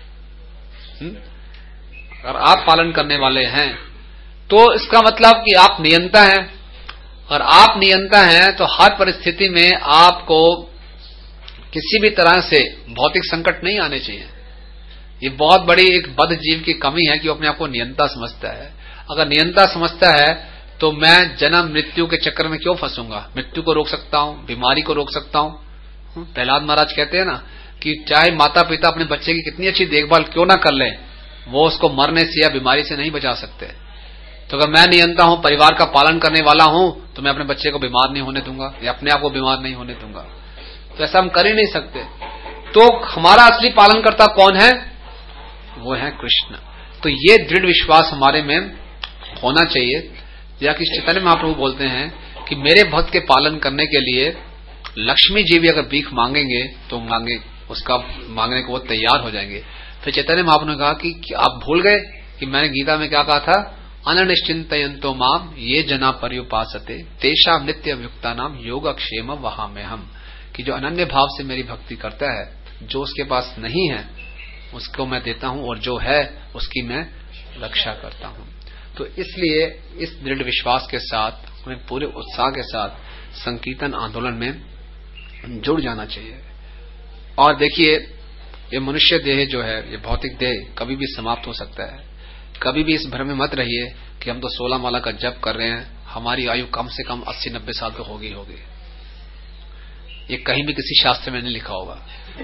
अगर आप पालन करने वाले हैं तो इसका मतलब कि आप नियंता हैं। और आप नियंता हैं तो हर परिस्थिति में आपको किसी भी तरह से भौतिक संकट नहीं आने चाहिए। ये बहुत बड़ी एक बद्ध जीव की कमी है कि वो अपने आप को नियंता समझता है। अगर नियंता समझता है तो मैं जन्म मृत्यु के चक्कर में क्यों फंसूंगा? मृत्यु को रोक सकता हूं, बीमारी को रोक सकता हूं। प्रहलाद महाराज कहते हैं ना कि चाहे माता पिता अपने बच्चे की कितनी अच्छी देखभाल क्यों ना कर ले, वो उसको मरने से या बीमारी से नहीं बचा सकते। तो अगर मैं नियंता हूं, परिवार का पालन करने वाला हूं, तो मैं अपने बच्चे को बीमार नहीं होने दूंगा या अपने आप को बीमार नहीं होने दूंगा। तो ऐसा हम कर ही नहीं सकते। तो हमारा असली पालनकर्ता कौन है? वो है कृष्ण। तो ये दृढ़ विश्वास हमारे में होना चाहिए। या कि चैतन्य महाप्रभु बोलते हैं कि मेरे भक्त के पालन करने के लिए लक्ष्मी जी भी अगर भीख मांगेंगे तो मांगे, उसका मांगने को वो तैयार हो जाएंगे। फिर चैतन्य महाप्रभु ने कहा कि, कि आप भूल गए कि मैंने गीता में क्या कहा था? अननिश्चिंतयन्तो माम ये जना पर्युपासते तेषां नित्य युक्ता नाम योगक्षेम वहाम्य हम। कि जो अनन्य भाव से मेरी भक्ति करता है, जो उसके पास नहीं है उसको मैं देता हूं और जो है उसकी मैं रक्षा करता हूं। तो इसलिए इस दृढ़ विश्वास के साथ हमें पूरे उत्साह के साथ संकीर्तन आंदोलन में जुड़ जाना चाहिए। और देखिए, ये मनुष्य देह जो है, ये भौतिक देह कभी भी समाप्त हो सकता है। कभी भी इस भ्रम में मत रहिए कि हम तो सोलह माला का जप कर रहे हैं, हमारी आयु कम से कम अस्सी नब्बे साल तो होगी होगी। ये कहीं भी किसी शास्त्र में नहीं लिखा होगा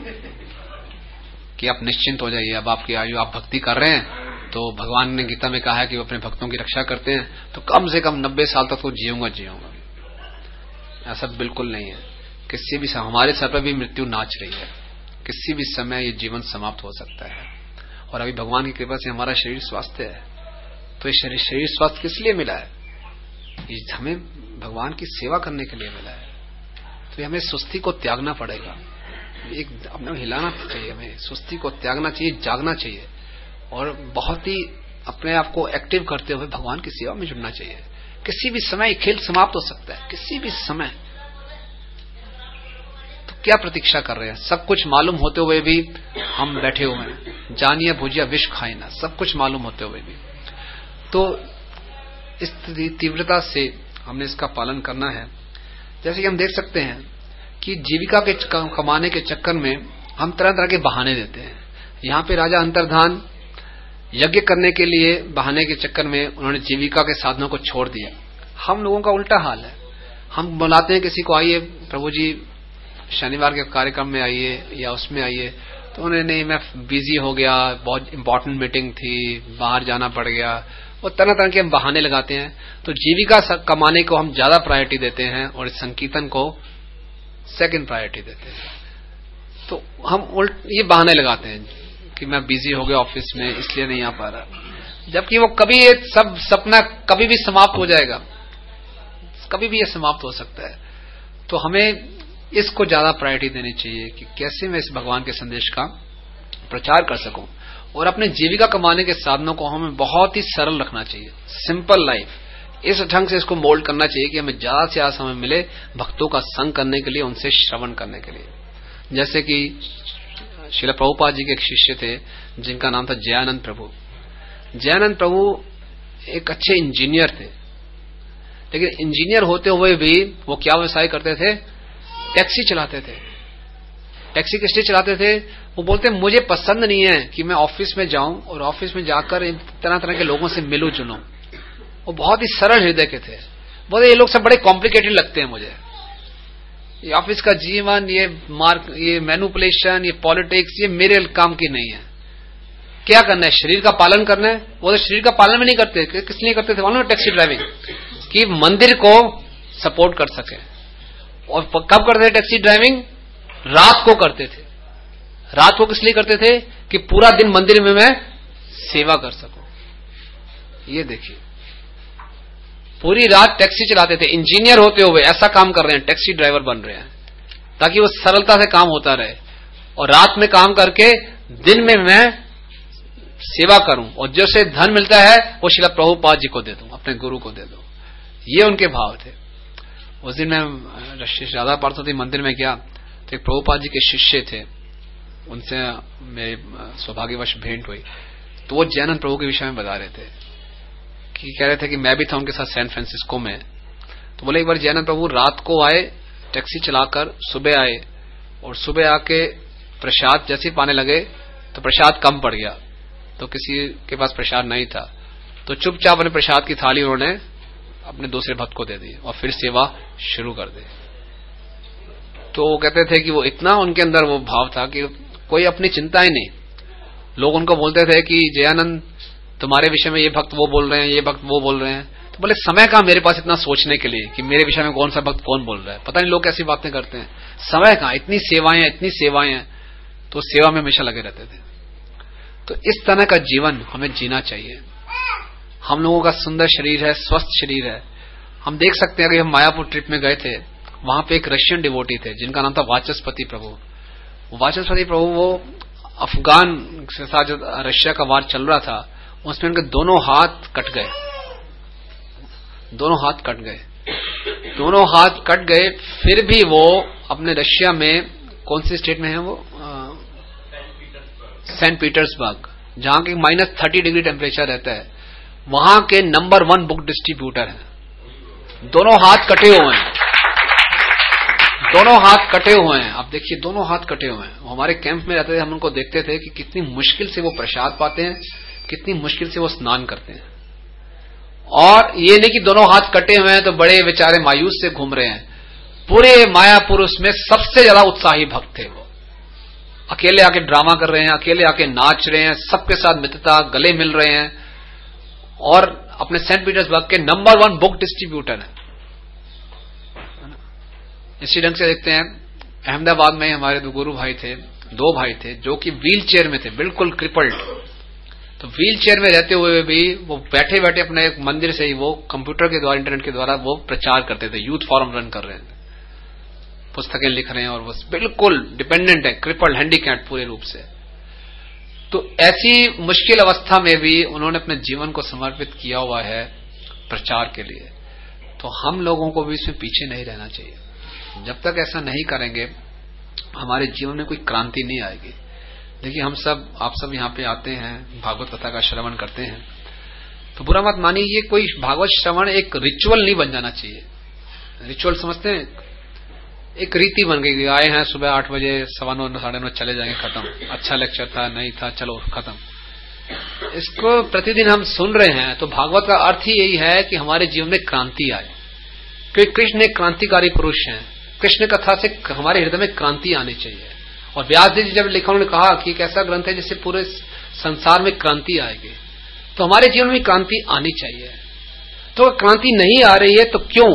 कि आप निश्चिंत हो जाइए, अब आपकी आयु, आप भक्ति कर रहे हैं तो भगवान ने गीता में कहा है कि वो अपने भक्तों की रक्षा करते हैं, तो कम से कम नब्बे साल तक तो जीऊंगा जीऊंगा। ऐसा बिल्कुल नहीं है। किसी भी हमारे सर पर भी मृत्यु नाच रही है, किसी भी समय ये जीवन समाप्त हो सकता है। और अभी भगवान की कृपा से हमारा शरीर स्वस्थ है, तो ये शरीर शरीर स्वस्थ किस लिए मिला है? ये हमें भगवान की सेवा करने के लिए मिला है। तो हमें सुस्ती को त्यागना पड़ेगा, एक अपने हिलाना चाहिए, हमें सुस्ती को त्यागना चाहिए, जागना चाहिए और बहुत ही अपने आप को एक्टिव करते हुए भगवान की सेवा में जुड़ना चाहिए। किसी भी समय खेल समाप्त हो सकता है, किसी भी समय। तो क्या प्रतीक्षा कर रहे हैं? सब कुछ मालूम होते हुए भी हम बैठे हुए हैं, जानिए भुजिया विष खाए ना, सब कुछ मालूम होते हुए भी। तो इस तीव्रता से हमने इसका पालन करना है। जैसे कि हम देख सकते हैं कि जीविका के कमाने के चक्कर में हम तरह तरह के बहाने देते हैं। यहाँ पे राजा अंतर्धान यज्ञ करने के लिए बहाने के चक्कर में उन्होंने जीविका के साधनों को छोड़ दिया। हम लोगों का उल्टा हाल है। हम बुलाते हैं किसी को, आइए प्रभु जी शनिवार के कार्यक्रम में आइए या उसमें आइए, तो उन्होंने नहीं, मैं बिजी हो गया, बहुत इंपॉर्टेंट मीटिंग थी, बाहर जाना पड़ गया, और तरह तरह के हम बहाने लगाते हैं। तो जीविका कमाने को हम ज्यादा प्रायोरिटी देते हैं और संकीर्तन को सेकंड प्रायोरिटी देते हैं। तो हम उल्ट ये बहाने लगाते हैं कि मैं बिजी हो गया ऑफिस में इसलिए नहीं आ पा रहा, जबकि वो कभी ये सब सपना कभी भी समाप्त हो जाएगा, कभी भी ये समाप्त हो सकता है। तो हमें इसको ज्यादा प्रायोरिटी देनी चाहिए कि कैसे मैं इस भगवान के संदेश का प्रचार कर सकूं, और अपने जीविका कमाने के साधनों को हमें बहुत ही सरल रखना चाहिए, सिंपल लाइफ। इस ढंग से इसको मोल्ड करना चाहिए कि हमें ज्यादा से ज्यादा समय मिले भक्तों का संग करने के लिए, उनसे श्रवण करने के लिए। जैसे कि श्रील प्रभुपाद जी के एक शिष्य थे जिनका नाम था जयानंद प्रभु। जयानंद प्रभु एक अच्छे इंजीनियर थे, लेकिन इंजीनियर होते हुए भी वो क्या व्यवसाय करते थे? टैक्सी चलाते थे। टैक्सी किस लिए चलाते थे? वो बोलते मुझे पसंद नहीं है कि मैं ऑफिस में जाऊं और ऑफिस में जाकर तरह तरह के लोगों से मिलूं जुलूं। वो बहुत ही सरल हृदय के थे। बोले ये लोग सब बड़े कॉम्प्लिकेटेड लगते हैं मुझे, ये ऑफिस का जीवन, ये मार्क, ये मैनिपुलेशन, ये पॉलिटिक्स, ये मेरे काम की नहीं है। क्या करना है? शरीर का पालन करना है। वो तो शरीर का पालन भी नहीं करते। किस लिए करते थे मालूम है? टैक्सी ड्राइविंग, कि मंदिर को सपोर्ट कर सके। और कब करते थे टैक्सी ड्राइविंग? रात को करते थे। रात को किस लिए करते थे? कि पूरा दिन मंदिर में मैं सेवा कर सकूं। ये देखिए, पूरी रात टैक्सी चलाते थे, इंजीनियर होते हुए ऐसा काम कर रहे हैं, टैक्सी ड्राइवर बन रहे हैं, ताकि वो सरलता से काम होता रहे, और रात में काम करके दिन में मैं सेवा करूं, और जो से धन मिलता है वो श्रील प्रभुपाद जी को दे दूं, अपने गुरु को दे दूं। ये उनके भाव थे। उस दिन मैं राधा पार्वती मंदिर में गया तो एक प्रभुपाद जी के शिष्य थे, उनसे मेरे सौभाग्यवश भेंट हुई। तो वो जैनन प्रभु के विषय में बता रहे थे कि कह रहे थे कि मैं भी था उनके साथ सैन फ्रांसिस्को में। तो बोले एक बार जैनन प्रभु रात को आए, टैक्सी चलाकर सुबह आए, और सुबह आके प्रसाद जैसे पाने लगे तो प्रसाद कम पड़ गया, तो किसी के पास प्रसाद नहीं था, तो चुपचाप अपने प्रसाद की थाली उन्होंने अपने दूसरे भक्त को दे दी और फिर सेवा शुरू कर दी। तो वो कहते थे कि वो इतना उनके अंदर वो भाव था कि कोई अपनी चिंता ही नहीं। लोग उनको बोलते थे कि जयानंद तुम्हारे विषय में ये भक्त वो बोल रहे हैं, ये भक्त वो बोल रहे हैं। तो बोले समय कहाँ मेरे पास इतना सोचने के लिए कि मेरे विषय में कौन सा भक्त कौन बोल रहा है, पता नहीं लोग कैसी बातें करते हैं। समय कहाँ, इतनी सेवाएं इतनी सेवाएं हैं, तो सेवा में हमेशा लगे रहते थे। तो इस तरह का जीवन हमें जीना चाहिए। हम लोगों का सुंदर शरीर है, स्वस्थ शरीर है। हम देख सकते हैं कि हम मायापुर ट्रिप में गए थे, वहां पे एक रशियन डिवोटी थे जिनका नाम था वाचस्पति प्रभु। वाचस्पति प्रभु वो अफगान के साथ जो रशिया का वार चल रहा था उसमें उनके दोनों हाथ कट गए, दोनों हाथ कट गए, दोनों हाथ कट गए। फिर भी वो अपने रशिया में कौन सी स्टेट में है वो, सेंट पीटर्सबर्ग, जहां के माइनस थर्टी डिग्री टेम्परेचर रहता है, वहां के नंबर वन बुक डिस्ट्रीब्यूटर है। दोनों हाथ कटे हुए हैं, दोनों हाथ कटे हुए हैं। आप देखिए दोनों हाथ कटे हुए हैं। हमारे कैंप में रहते थे, हम उनको देखते थे कि कितनी मुश्किल से वो प्रसाद पाते हैं, कितनी मुश्किल से वो स्नान करते हैं। और ये नहीं कि दोनों हाथ कटे हुए हैं तो बड़े बेचारे मायूस से घूम रहे हैं। पूरे मायापुर में सबसे ज्यादा उत्साही भक्त थे वो। अकेले आके ड्रामा कर रहे हैं, अकेले आके नाच रहे हैं, सबके साथ मित्रता, गले मिल रहे हैं, और अपने सेंट पीटर्सबर्ग के नंबर वन बुक डिस्ट्रीब्यूटर है। इसी ढंग से देखते हैं अहमदाबाद में हमारे दो गुरु भाई थे, दो भाई थे जो कि व्हील चेयर में थे, बिल्कुल क्रिपल्ड, तो व्हील चेयर में रहते हुए भी वो बैठे बैठे अपने एक मंदिर से ही वो कंप्यूटर के द्वारा, इंटरनेट के द्वारा वो प्रचार करते थे, यूथ फोरम रन कर रहे थे, पुस्तकें लिख रहे हैं और वो बिल्कुल डिपेंडेंट है, क्रिपल्ड, हैंडीकैप्ड पूरे रूप से। तो ऐसी मुश्किल अवस्था में भी उन्होंने अपने जीवन को समर्पित किया हुआ है प्रचार के लिए। तो हम लोगों को भी इसमें पीछे नहीं रहना चाहिए। जब तक ऐसा नहीं करेंगे हमारे जीवन में कोई क्रांति नहीं आएगी। देखिए हम सब, आप सब यहाँ पे आते हैं, भागवत कथा का श्रवण करते हैं, तो बुरा मत मानिए, ये कोई भागवत श्रवण एक रिचुअल नहीं बन जाना चाहिए। रिचुअल समझते हैं, एक रीति बन गई, आए हैं सुबह आठ बजे, सवा नौ साढ़े नौ चले जाएंगे, खत्म, अच्छा लेक्चर था नहीं था चलो खत्म। इसको प्रतिदिन हम सुन रहे हैं, तो भागवत का अर्थ ही यही है कि हमारे जीवन में क्रांति आए, क्योंकि कृष्ण एक क्रांतिकारी पुरुष हैं। कृष्ण कथा से हमारे हृदय में क्रांति आनी चाहिए। और व्यास जी जब लिखा, उन्होंने कहा कि एक ऐसा ग्रंथ है जिससे पूरे संसार में क्रांति आएगी, तो हमारे जीवन में क्रांति आनी चाहिए। तो क्रांति नहीं आ रही है तो क्यों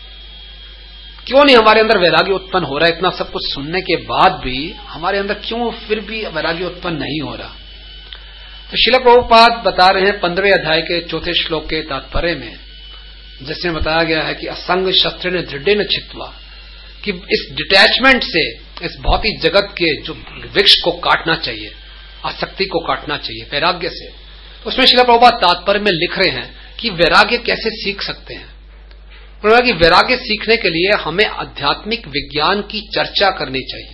क्यों नहीं हमारे अंदर वैराग्य उत्पन्न हो रहा है? इतना सब कुछ सुनने के बाद भी हमारे अंदर क्यों फिर भी वैराग्य उत्पन्न नहीं हो रहा? तो श्रील प्रभुपाद बता रहे हैं पंद्रहवें अध्याय के चौथे श्लोक के तात्पर्य में, जिसमें बताया गया है कि असंग शस्त्र ने दृढ़ न छित्वा, कि इस डिटैचमेंट से, इस भौतिक जगत के जो वृक्ष को काटना चाहिए, आसक्ति को काटना चाहिए वैराग्य से। तो उसमें श्रील प्रभुपाद तात्पर्य में लिख रहे हैं कि वैराग्य कैसे सीख सकते हैं। उन्होंने कि वैराग्य सीखने के लिए हमें आध्यात्मिक विज्ञान की चर्चा करनी चाहिए।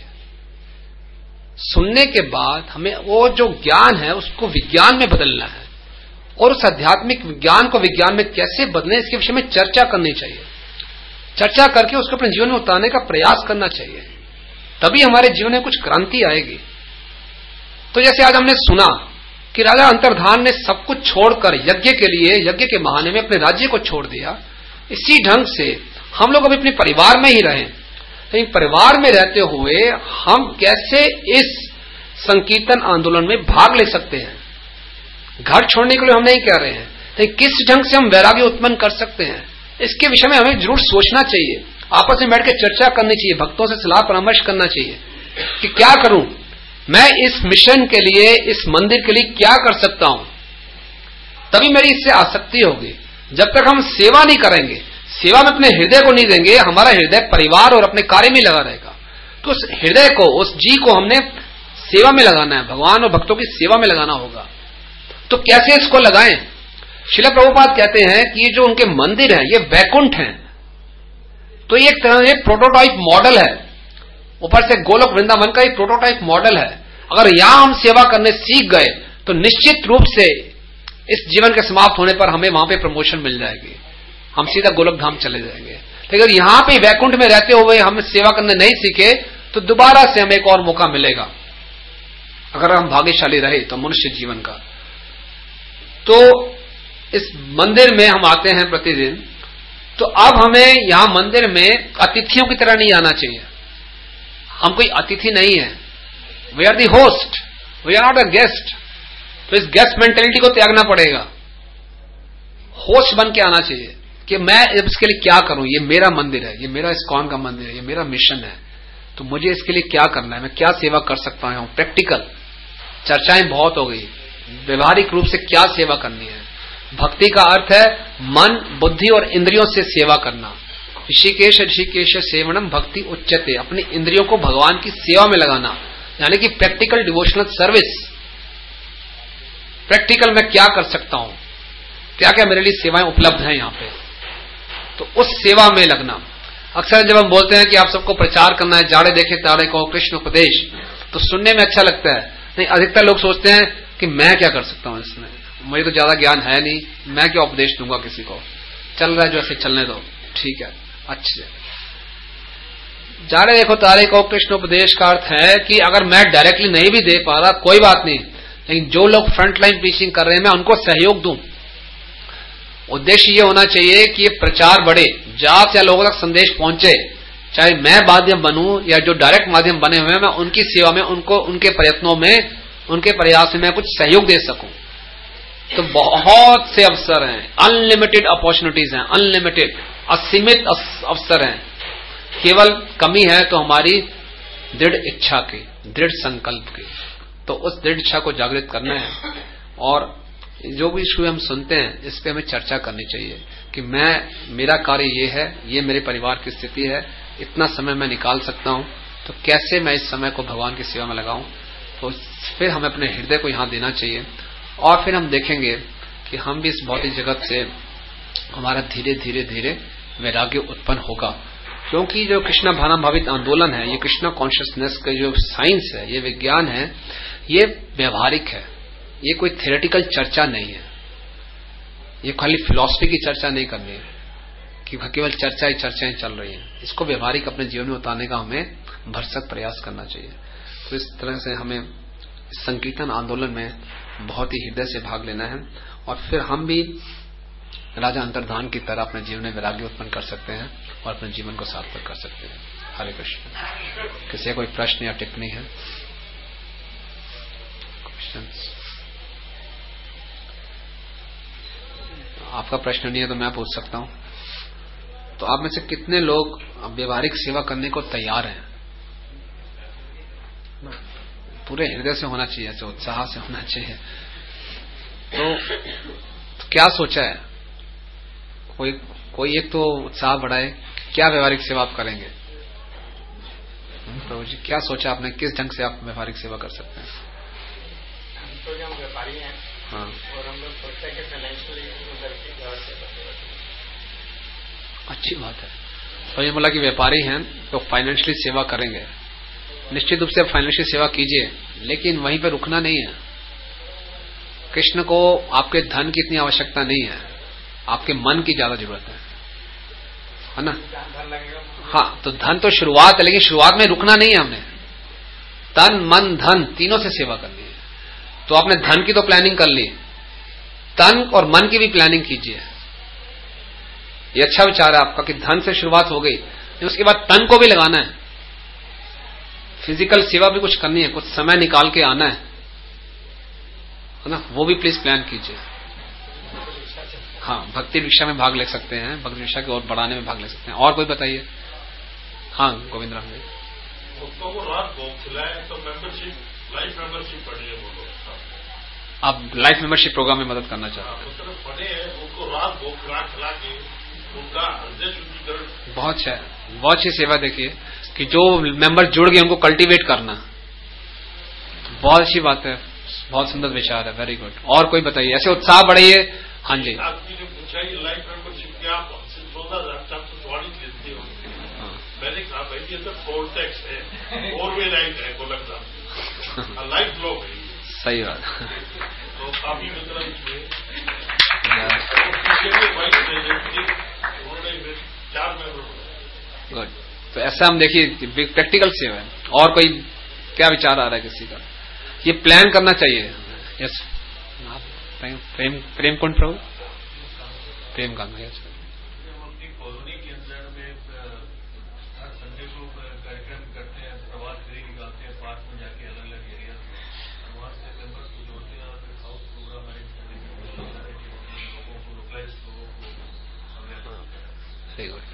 सुनने के बाद हमें वो जो ज्ञान है उसको विज्ञान में बदलना है, और उस आध्यात्मिक विज्ञान को विज्ञान में कैसे बदलें इसके विषय में चर्चा करनी चाहिए। चर्चा करके उसको अपने जीवन में उतारने का प्रयास करना चाहिए, तभी हमारे जीवन में कुछ क्रांति आएगी। तो जैसे आज हमने सुना कि राजा अंतर्धान ने सब कुछ छोड़कर यज्ञ के लिए, यज्ञ के बहाने में अपने राज्य को छोड़ दिया, इसी ढंग से हम लोग अभी अपने परिवार में ही रहें। लेकिन परिवार में रहते हुए हम कैसे इस संकीर्तन आंदोलन में भाग ले सकते हैं? घर छोड़ने के लिए हम नहीं कह रहे हैं, लेकिन किस ढंग से हम वैराग्य उत्पन्न कर सकते हैं, इसके विषय में हमें जरूर सोचना चाहिए। आपस में बैठ के चर्चा करनी चाहिए, भक्तों से सलाह परामर्श करना चाहिए कि क्या करूं मैं, इस मिशन के लिए, इस मंदिर के लिए क्या कर सकता हूं, तभी मेरी इससे आसक्ति होगी। जब तक हम सेवा नहीं करेंगे, सेवा में अपने हृदय को नहीं देंगे, हमारा हृदय परिवार और अपने कार्य में लगा रहेगा। तो उस हृदय को, उस जी को हमने सेवा में लगाना है, भगवान और भक्तों की सेवा में लगाना होगा। तो कैसे इसको लगाएं? श्रील प्रभुपाद कहते हैं कि ये जो उनके मंदिर है ये वैकुंठ है। तो ये एक तरह से प्रोटोटाइप मॉडल है, ऊपर से गोलोक वृंदावन का एक प्रोटोटाइप मॉडल है। अगर यहां हम सेवा करने सीख गए तो निश्चित रूप से इस जीवन के समाप्त होने पर हमें वहां पे प्रमोशन मिल जाएगी, हम सीधा गोलोक धाम चले जाएंगे। लेकिन अगर यहां पे वैकुंठ में रहते हुए हम सेवा करने नहीं सीखे तो दोबारा से हमें एक और मौका मिलेगा, अगर हम भाग्यशाली रहे तो मनुष्य जीवन का। तो इस मंदिर में हम आते हैं प्रतिदिन, तो अब हमें यहां मंदिर में अतिथियों की तरह नहीं आना चाहिए। हम कोई अतिथि नहीं है, we are the host, we are not a guest. तो इस गेस्ट मेंटेलिटी को त्यागना पड़ेगा, होस्ट बन के आना चाहिए कि मैं इसके लिए क्या करूं, ये मेरा मंदिर है, ये मेरा इस्कॉन का मंदिर है, ये मेरा मिशन है, तो मुझे इसके लिए क्या करना है, मैं क्या सेवा कर सकता हूं। प्रैक्टिकल चर्चाएं बहुत हो गई, व्यवहारिक रूप से क्या सेवा करनी है। भक्ति का अर्थ है मन, बुद्धि और इंद्रियों से सेवा करना। ऋषिकेश ऋषिकेश सेवनम भक्ति उच्चते, अपनी इंद्रियों को भगवान की सेवा में लगाना, यानी कि प्रैक्टिकल डिवोशनल सर्विस। प्रैक्टिकल मैं क्या कर सकता हूं, क्या क्या मेरे लिए सेवाएं उपलब्ध हैं यहां पे, तो उस सेवा में लगना। अक्सर जब हम बोलते हैं कि आप सबको प्रचार करना है, जाड़े देखे ताड़े को कृष्ण उपदेश, तो सुनने में अच्छा लगता है, नहीं अधिकतर लोग सोचते हैं कि मैं क्या कर सकता हूं इसमें, मुझे तो ज्यादा ज्ञान है नहीं, मैं क्या उपदेश दूंगा किसी को, चल रहा है जो ऐसे चलने दो, ठीक है अच्छे। जाड़े देखो तारे को कृष्ण उपदेश का अर्थ है कि अगर मैं डायरेक्टली नहीं भी दे पा रहा कोई बात नहीं, लेकिन जो लोग फ्रंट लाइन टीचिंग कर रहे हैं मैं उनको सहयोग दूं। उद्देश्य ये होना चाहिए कि ये प्रचार बढ़े, ज्यादा से लोगों तक संदेश पहुंचे, चाहे मैं माध्यम बनूं या जो डायरेक्ट माध्यम बने हुए हैं, मैं उनकी सेवा में, उनको उनके प्रयत्नों में, उनके प्रयास में मैं कुछ सहयोग दे सकूं। तो बहुत से अवसर हैं, अनलिमिटेड अपॉर्चुनिटीज हैं, अनलिमिटेड असीमित अवसर हैं। केवल कमी है तो हमारी दृढ़ इच्छा की, दृढ़ संकल्प की। तो उस दृढ़ इच्छा को जागृत करना है, और जो भी इशू हम सुनते हैं इस पे हमें चर्चा करनी चाहिए कि मैं मेरा कार्य ये है, ये मेरे परिवार की स्थिति है, इतना समय मैं निकाल सकता हूं, तो कैसे मैं इस समय को भगवान की सेवा में लगाऊं। तो फिर हमें अपने हृदय को यहां देना चाहिए और फिर हम देखेंगे कि हम भी इस भौतिक जगत से हमारा धीरे धीरे धीरे वैराग्य उत्पन्न होगा। क्योंकि जो कृष्णा भाना भावित आंदोलन है, ये कृष्णा कॉन्शियसनेस का जो साइंस है, ये विज्ञान है, ये व्यवहारिक है, ये कोई थ्योरेटिकल चर्चा नहीं है। ये खाली फिलॉसफी की चर्चा नहीं करनी है कि केवल चर्चा ही चर्चाएं चल रही हैं। इसको व्यवहारिक अपने जीवन में उतारने का हमें भरसक प्रयास करना चाहिए। तो इस तरह से हमें संकीर्तन आंदोलन में बहुत ही हृदय से भाग लेना है और फिर हम भी राजा अंतर्धान की तरह अपने जीवन में वैराग्य उत्पन्न कर सकते हैं और अपने जीवन को सार्थक कर सकते हैं। हरे कृष्ण। किसी का कोई प्रश्न या टिप्पणी है? क्वेश्चंस? आपका प्रश्न नहीं है तो मैं पूछ सकता हूं। तो आप में से कितने लोग व्यवहारिक सेवा करने को तैयार हैं? पूरे हृदय से होना चाहिए, ऐसे उत्साह से होना चाहिए। तो, तो क्या सोचा है? कोई कोई एक तो उत्साह बढ़ाए, क्या व्यवहारिक सेवा आप करेंगे? प्रभु जी, क्या सोचा आपने, किस ढंग से आप व्यवहारिक सेवा कर सकते हैं? हम तो जो व्यापारी हैं, हाँ, और हम लोग सोचते हैं कि फाइनेंशियली अच्छी बात है। तो ये बोला कि व्यापारी हैं तो फाइनेंशियली सेवा करेंगे। निश्चित रूप से फाइनेंशियल सेवा कीजिए, लेकिन वहीं पर रुकना नहीं है। कृष्ण को आपके धन की इतनी आवश्यकता नहीं है, आपके मन की ज्यादा जरूरत है, है ना? हाँ, तो धन तो शुरुआत है, लेकिन शुरुआत में रुकना नहीं है। हमने तन मन धन तीनों से सेवा करनी है। तो आपने धन की तो प्लानिंग कर ली, तन और मन की भी प्लानिंग कीजिए। ये अच्छा विचार है आपका कि धन से शुरुआत हो गई, उसके बाद तन को भी लगाना है, फिजिकल सेवा भी कुछ करनी है, कुछ समय निकाल के आना है, है ना? वो भी प्लीज प्लान कीजिए। हाँ, भक्ति दीक्षा में भाग ले सकते हैं, भक्ति दीक्षा की ओर बढ़ाने में भाग ले सकते हैं। और कोई बताइए? हाँ, गोविंद राम जी। वो रात भोग खिलाए तो मेंबरशिप, लाइफ मेंबरशिप बढ़ी है। बोलो आप लाइफ मेंबरशिप प्रोग्राम में मदद करना चाहते हैं? मतलब पढ़े हैं, उनको रात भोग खिला खिला के उनका हृदय शुद्धिकरण। बहुत अच्छा है, बहुत अच्छी सेवा। देखिए कि जो मेंबर जुड़ गए उनको कल्टीवेट करना, बहुत अच्छी बात है, बहुत सुंदर विचार है, वेरी गुड। और कोई बताइए, ऐसे उत्साह बढ़ाइए। हाँ जी। आपने पूछा ये लाइफ मेंबरशिप क्या आप चौदह हजार तो थोड़ी लेते हो? मैंने कहा भाई ये तो फोर टैक्स है, फोर वे लाइफ है, गोलक साहब लाइफ ब्लॉक है। सही बात। तो काफी मतलब गुड। तो ऐसा हम देखिए प्रैक्टिकल सेवा है। और कोई क्या विचार आ रहा है किसी का? ये प्लान करना चाहिए। यस, प्रेम प्रेम कुंड प्रभु, प्रेम का कॉलोनी के अंदर में हर संडे को कार्यक्रम करते हैं, प्रभात फेरी निकालते हैं, पार्क में जाके अलग अलग एरिया वहां से मेंबर्स को जोड़ते हैं और फिर हाउस प्रोग्राम अरेंज करने के लोगों को लोकलाइज लोगों को। सही बात।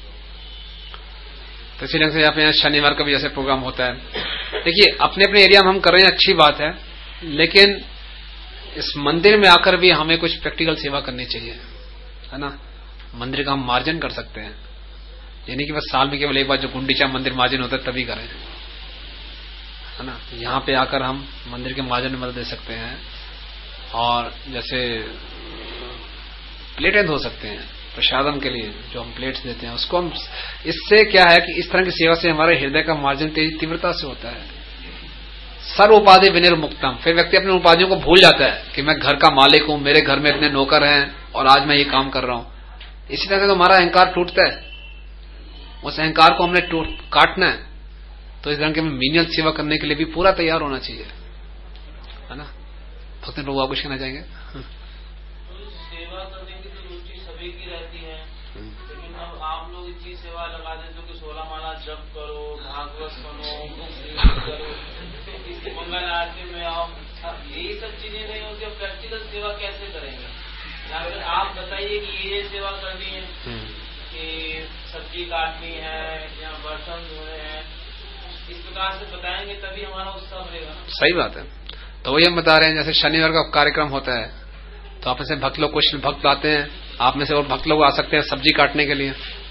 तो इसी ढंग से यहाँ पे शनिवार का भी जैसे प्रोग्राम होता है। देखिए अपने अपने एरिया में हम कर रहे हैं, अच्छी बात है, लेकिन इस मंदिर में आकर भी हमें कुछ प्रैक्टिकल सेवा करनी चाहिए, है ना? मंदिर का हम मार्जन कर सकते हैं, यानी कि बस साल में केवल एक बार जो गुंडीचा मंदिर मार्जन होता है तभी करें, है ना? यहाँ पे आकर हम मंदिर के मार्जन में मदद दे सकते हैं। और जैसे प्लेटें धो सकते हैं प्रसादम के लिए, जो हम प्लेट्स देते हैं उसको हम, इससे क्या है कि इस तरह की सेवा से हमारे हृदय का मार्जन तेज तीव्रता से होता है। सर्व उपाधि विनिर्मुक्तम, फिर व्यक्ति अपनी उपाधियों को भूल जाता है कि मैं घर का मालिक हूं, मेरे घर में इतने नौकर हैं और आज मैं ये काम कर रहा हूं। इसी तरह से तो हमारा अहंकार टूटता है, उस अहंकार को हमने टूट काटना है। तो इस तरह के मीनियल सेवा करने के लिए भी पूरा तैयार होना चाहिए, है ना? भक्त लोग आप कुछ कहना चाहेंगे? सेवा करने की तो रुचि सभी की रहती है, लेकिन अब आप लोग इतनी सेवा लगा देते हो कि सोलह माला जप करो, भागवत सुनो, बुक करो, मंगल आरती में आओ, यही सब चीजें नहीं होती। अब प्रैक्टिकल सेवा कैसे करेंगे? या फिर आप बताइए कि ये सेवा करनी है कि सब्जी काटनी है या बर्तन धोने हैं, इस प्रकार से बताएंगे तभी हमारा उत्साह बढ़ेगा। सही बात है। तो वही हम बता रहे हैं, जैसे शनिवार का कार्यक्रम होता है तो आप में से भक्त लोग, कुछ भक्त आते हैं, आप में से और भक्त लोग आ सकते हैं सब्जी काटने के लिए,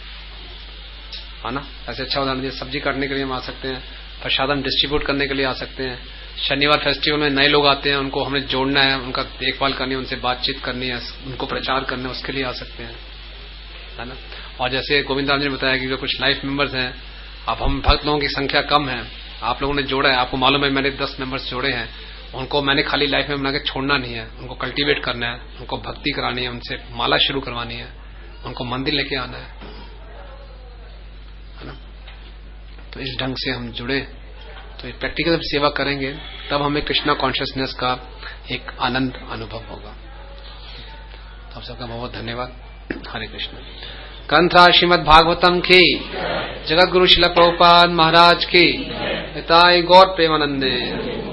है ना। ऐसे अच्छा उदाहरण दिया, सब्जी काटने के लिए हम आ सकते हैं, प्रसादम डिस्ट्रीब्यूट करने के लिए आ सकते हैं। शनिवार फेस्टिवल में नए लोग आते हैं, उनको हमें जोड़ना है, उनका देखभाल करनी है, उनसे बातचीत करनी है, उनको प्रचार करना है, उसके लिए आ सकते हैं, है ना। और जैसे गोविंद जी ने बताया कि जो कुछ लाइफ मेंबर्स हैं, अब हम भक्त लोगों की संख्या कम है, आप लोगों ने जोड़ा है, आपको मालूम है मैंने दस मेंबर्स जोड़े हैं, उनको मैंने खाली लाइफ में बना के छोड़ना नहीं है, उनको कल्टीवेट करना है, उनको भक्ति करानी है, उनसे माला शुरू करवानी है, उनको मंदिर लेके आना है, है ना। तो इस ढंग से हम जुड़े तो ये प्रैक्टिकल सेवा करेंगे, तब हमें कृष्णा कॉन्शियसनेस का एक आनंद अनुभव होगा। तो आप सबका बहुत धन्यवाद। हरे कृष्ण। ग्रंथा श्रीमद् भागवतम की, जगत गुरु श्रील प्रभुपाद महाराज की, निताय गौर प्रेमानंदे।